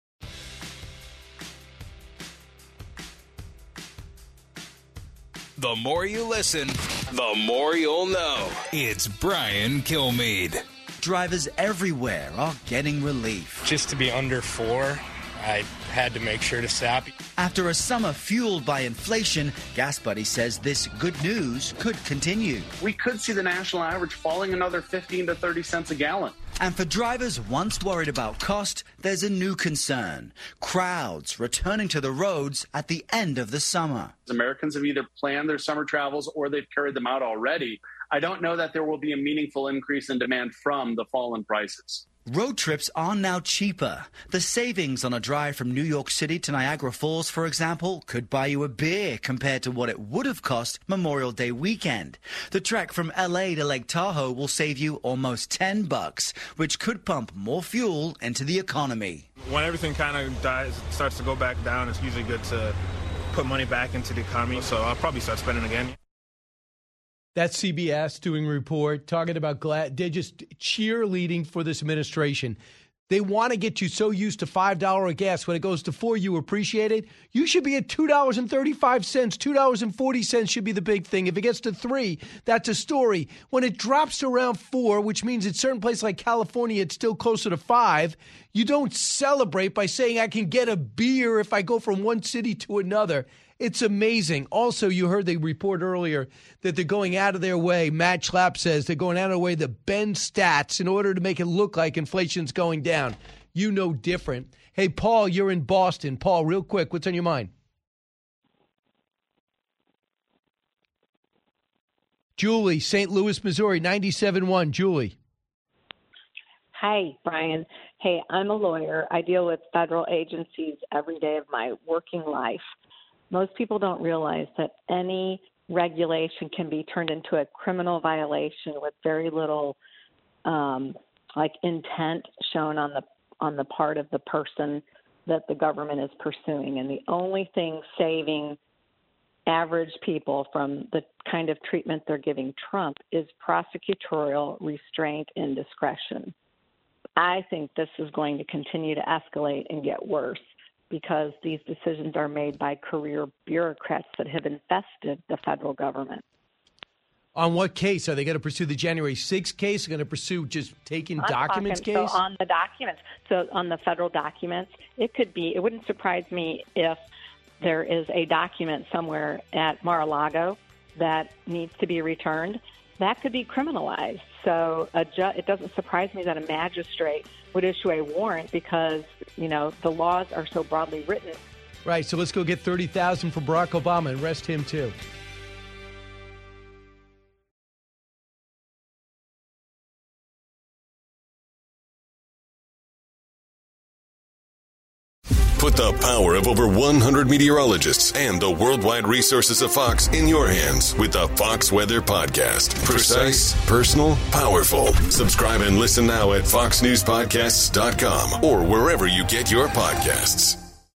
The more you listen, the more you'll know. It's Brian Kilmeade. Drivers everywhere are getting relief. Just to be under 4, I had to make sure to stop. After a summer fueled by inflation, Gas Buddy says this good news could continue. We could see the national average falling another 15 to 30 cents a gallon. And for drivers once worried about cost, there's a new concern. Crowds returning to the roads at the end of the summer. Americans have either planned their summer travels or they've carried them out already. I don't know that there will be a meaningful increase in demand from the fall in prices. Road trips are now cheaper. The savings on a drive from New York City to Niagara Falls, for example, could buy you a beer compared to what it would have cost Memorial Day weekend. The trek from L.A. to Lake Tahoe will save you almost $10, which could pump more fuel into the economy. When everything kind of starts to go back down, it's usually good to put money back into the economy, so I'll probably start spending again. That's CBS doing a report, talking about they're just cheerleading for this administration. They want to get you so used to $5 a gas. When it goes to $4, you appreciate it. You should be at $2.35. $2.40 should be the big thing. If it gets to $3, that's a story. When it drops to around $4, which means in certain places like California, it's still closer to $5, you don't celebrate by saying I can get a beer if I go from one city to another. It's amazing. Also, you heard the report earlier that they're going out of their way. Matt Schlapp says they're going out of their way to bend stats in order to make it look like inflation's going down. You know different. Hey, Paul, you're in Boston. Paul, real quick, what's on your mind? Julie, St. Louis, Missouri, 97.1. Julie. Hi, Brian. Hey, I'm a lawyer. I deal with federal agencies every day of my working life. Most people don't realize that any regulation can be turned into a criminal violation with very little intent shown on the part of the person that the government is pursuing. And the only thing saving average people from the kind of treatment they're giving Trump is prosecutorial restraint and discretion. I think this is going to continue to escalate and get worse, because these decisions are made by career bureaucrats that have infested the federal government. On what case? Are they going to pursue the January 6th case? Are they going to pursue just taking documents case? So on the documents, so on the federal documents, it wouldn't surprise me if there is a document somewhere at Mar-a-Lago that needs to be returned. That could be criminalized. So it doesn't surprise me that a magistrate would issue a warrant because, the laws are so broadly written. Right. So let's go get $30,000 for Barack Obama and arrest him, too. Put the power of over 100 meteorologists and the worldwide resources of Fox in your hands with the Fox Weather Podcast. Precise, personal, powerful. Subscribe and listen now at foxnewspodcasts.com or wherever you get your podcasts.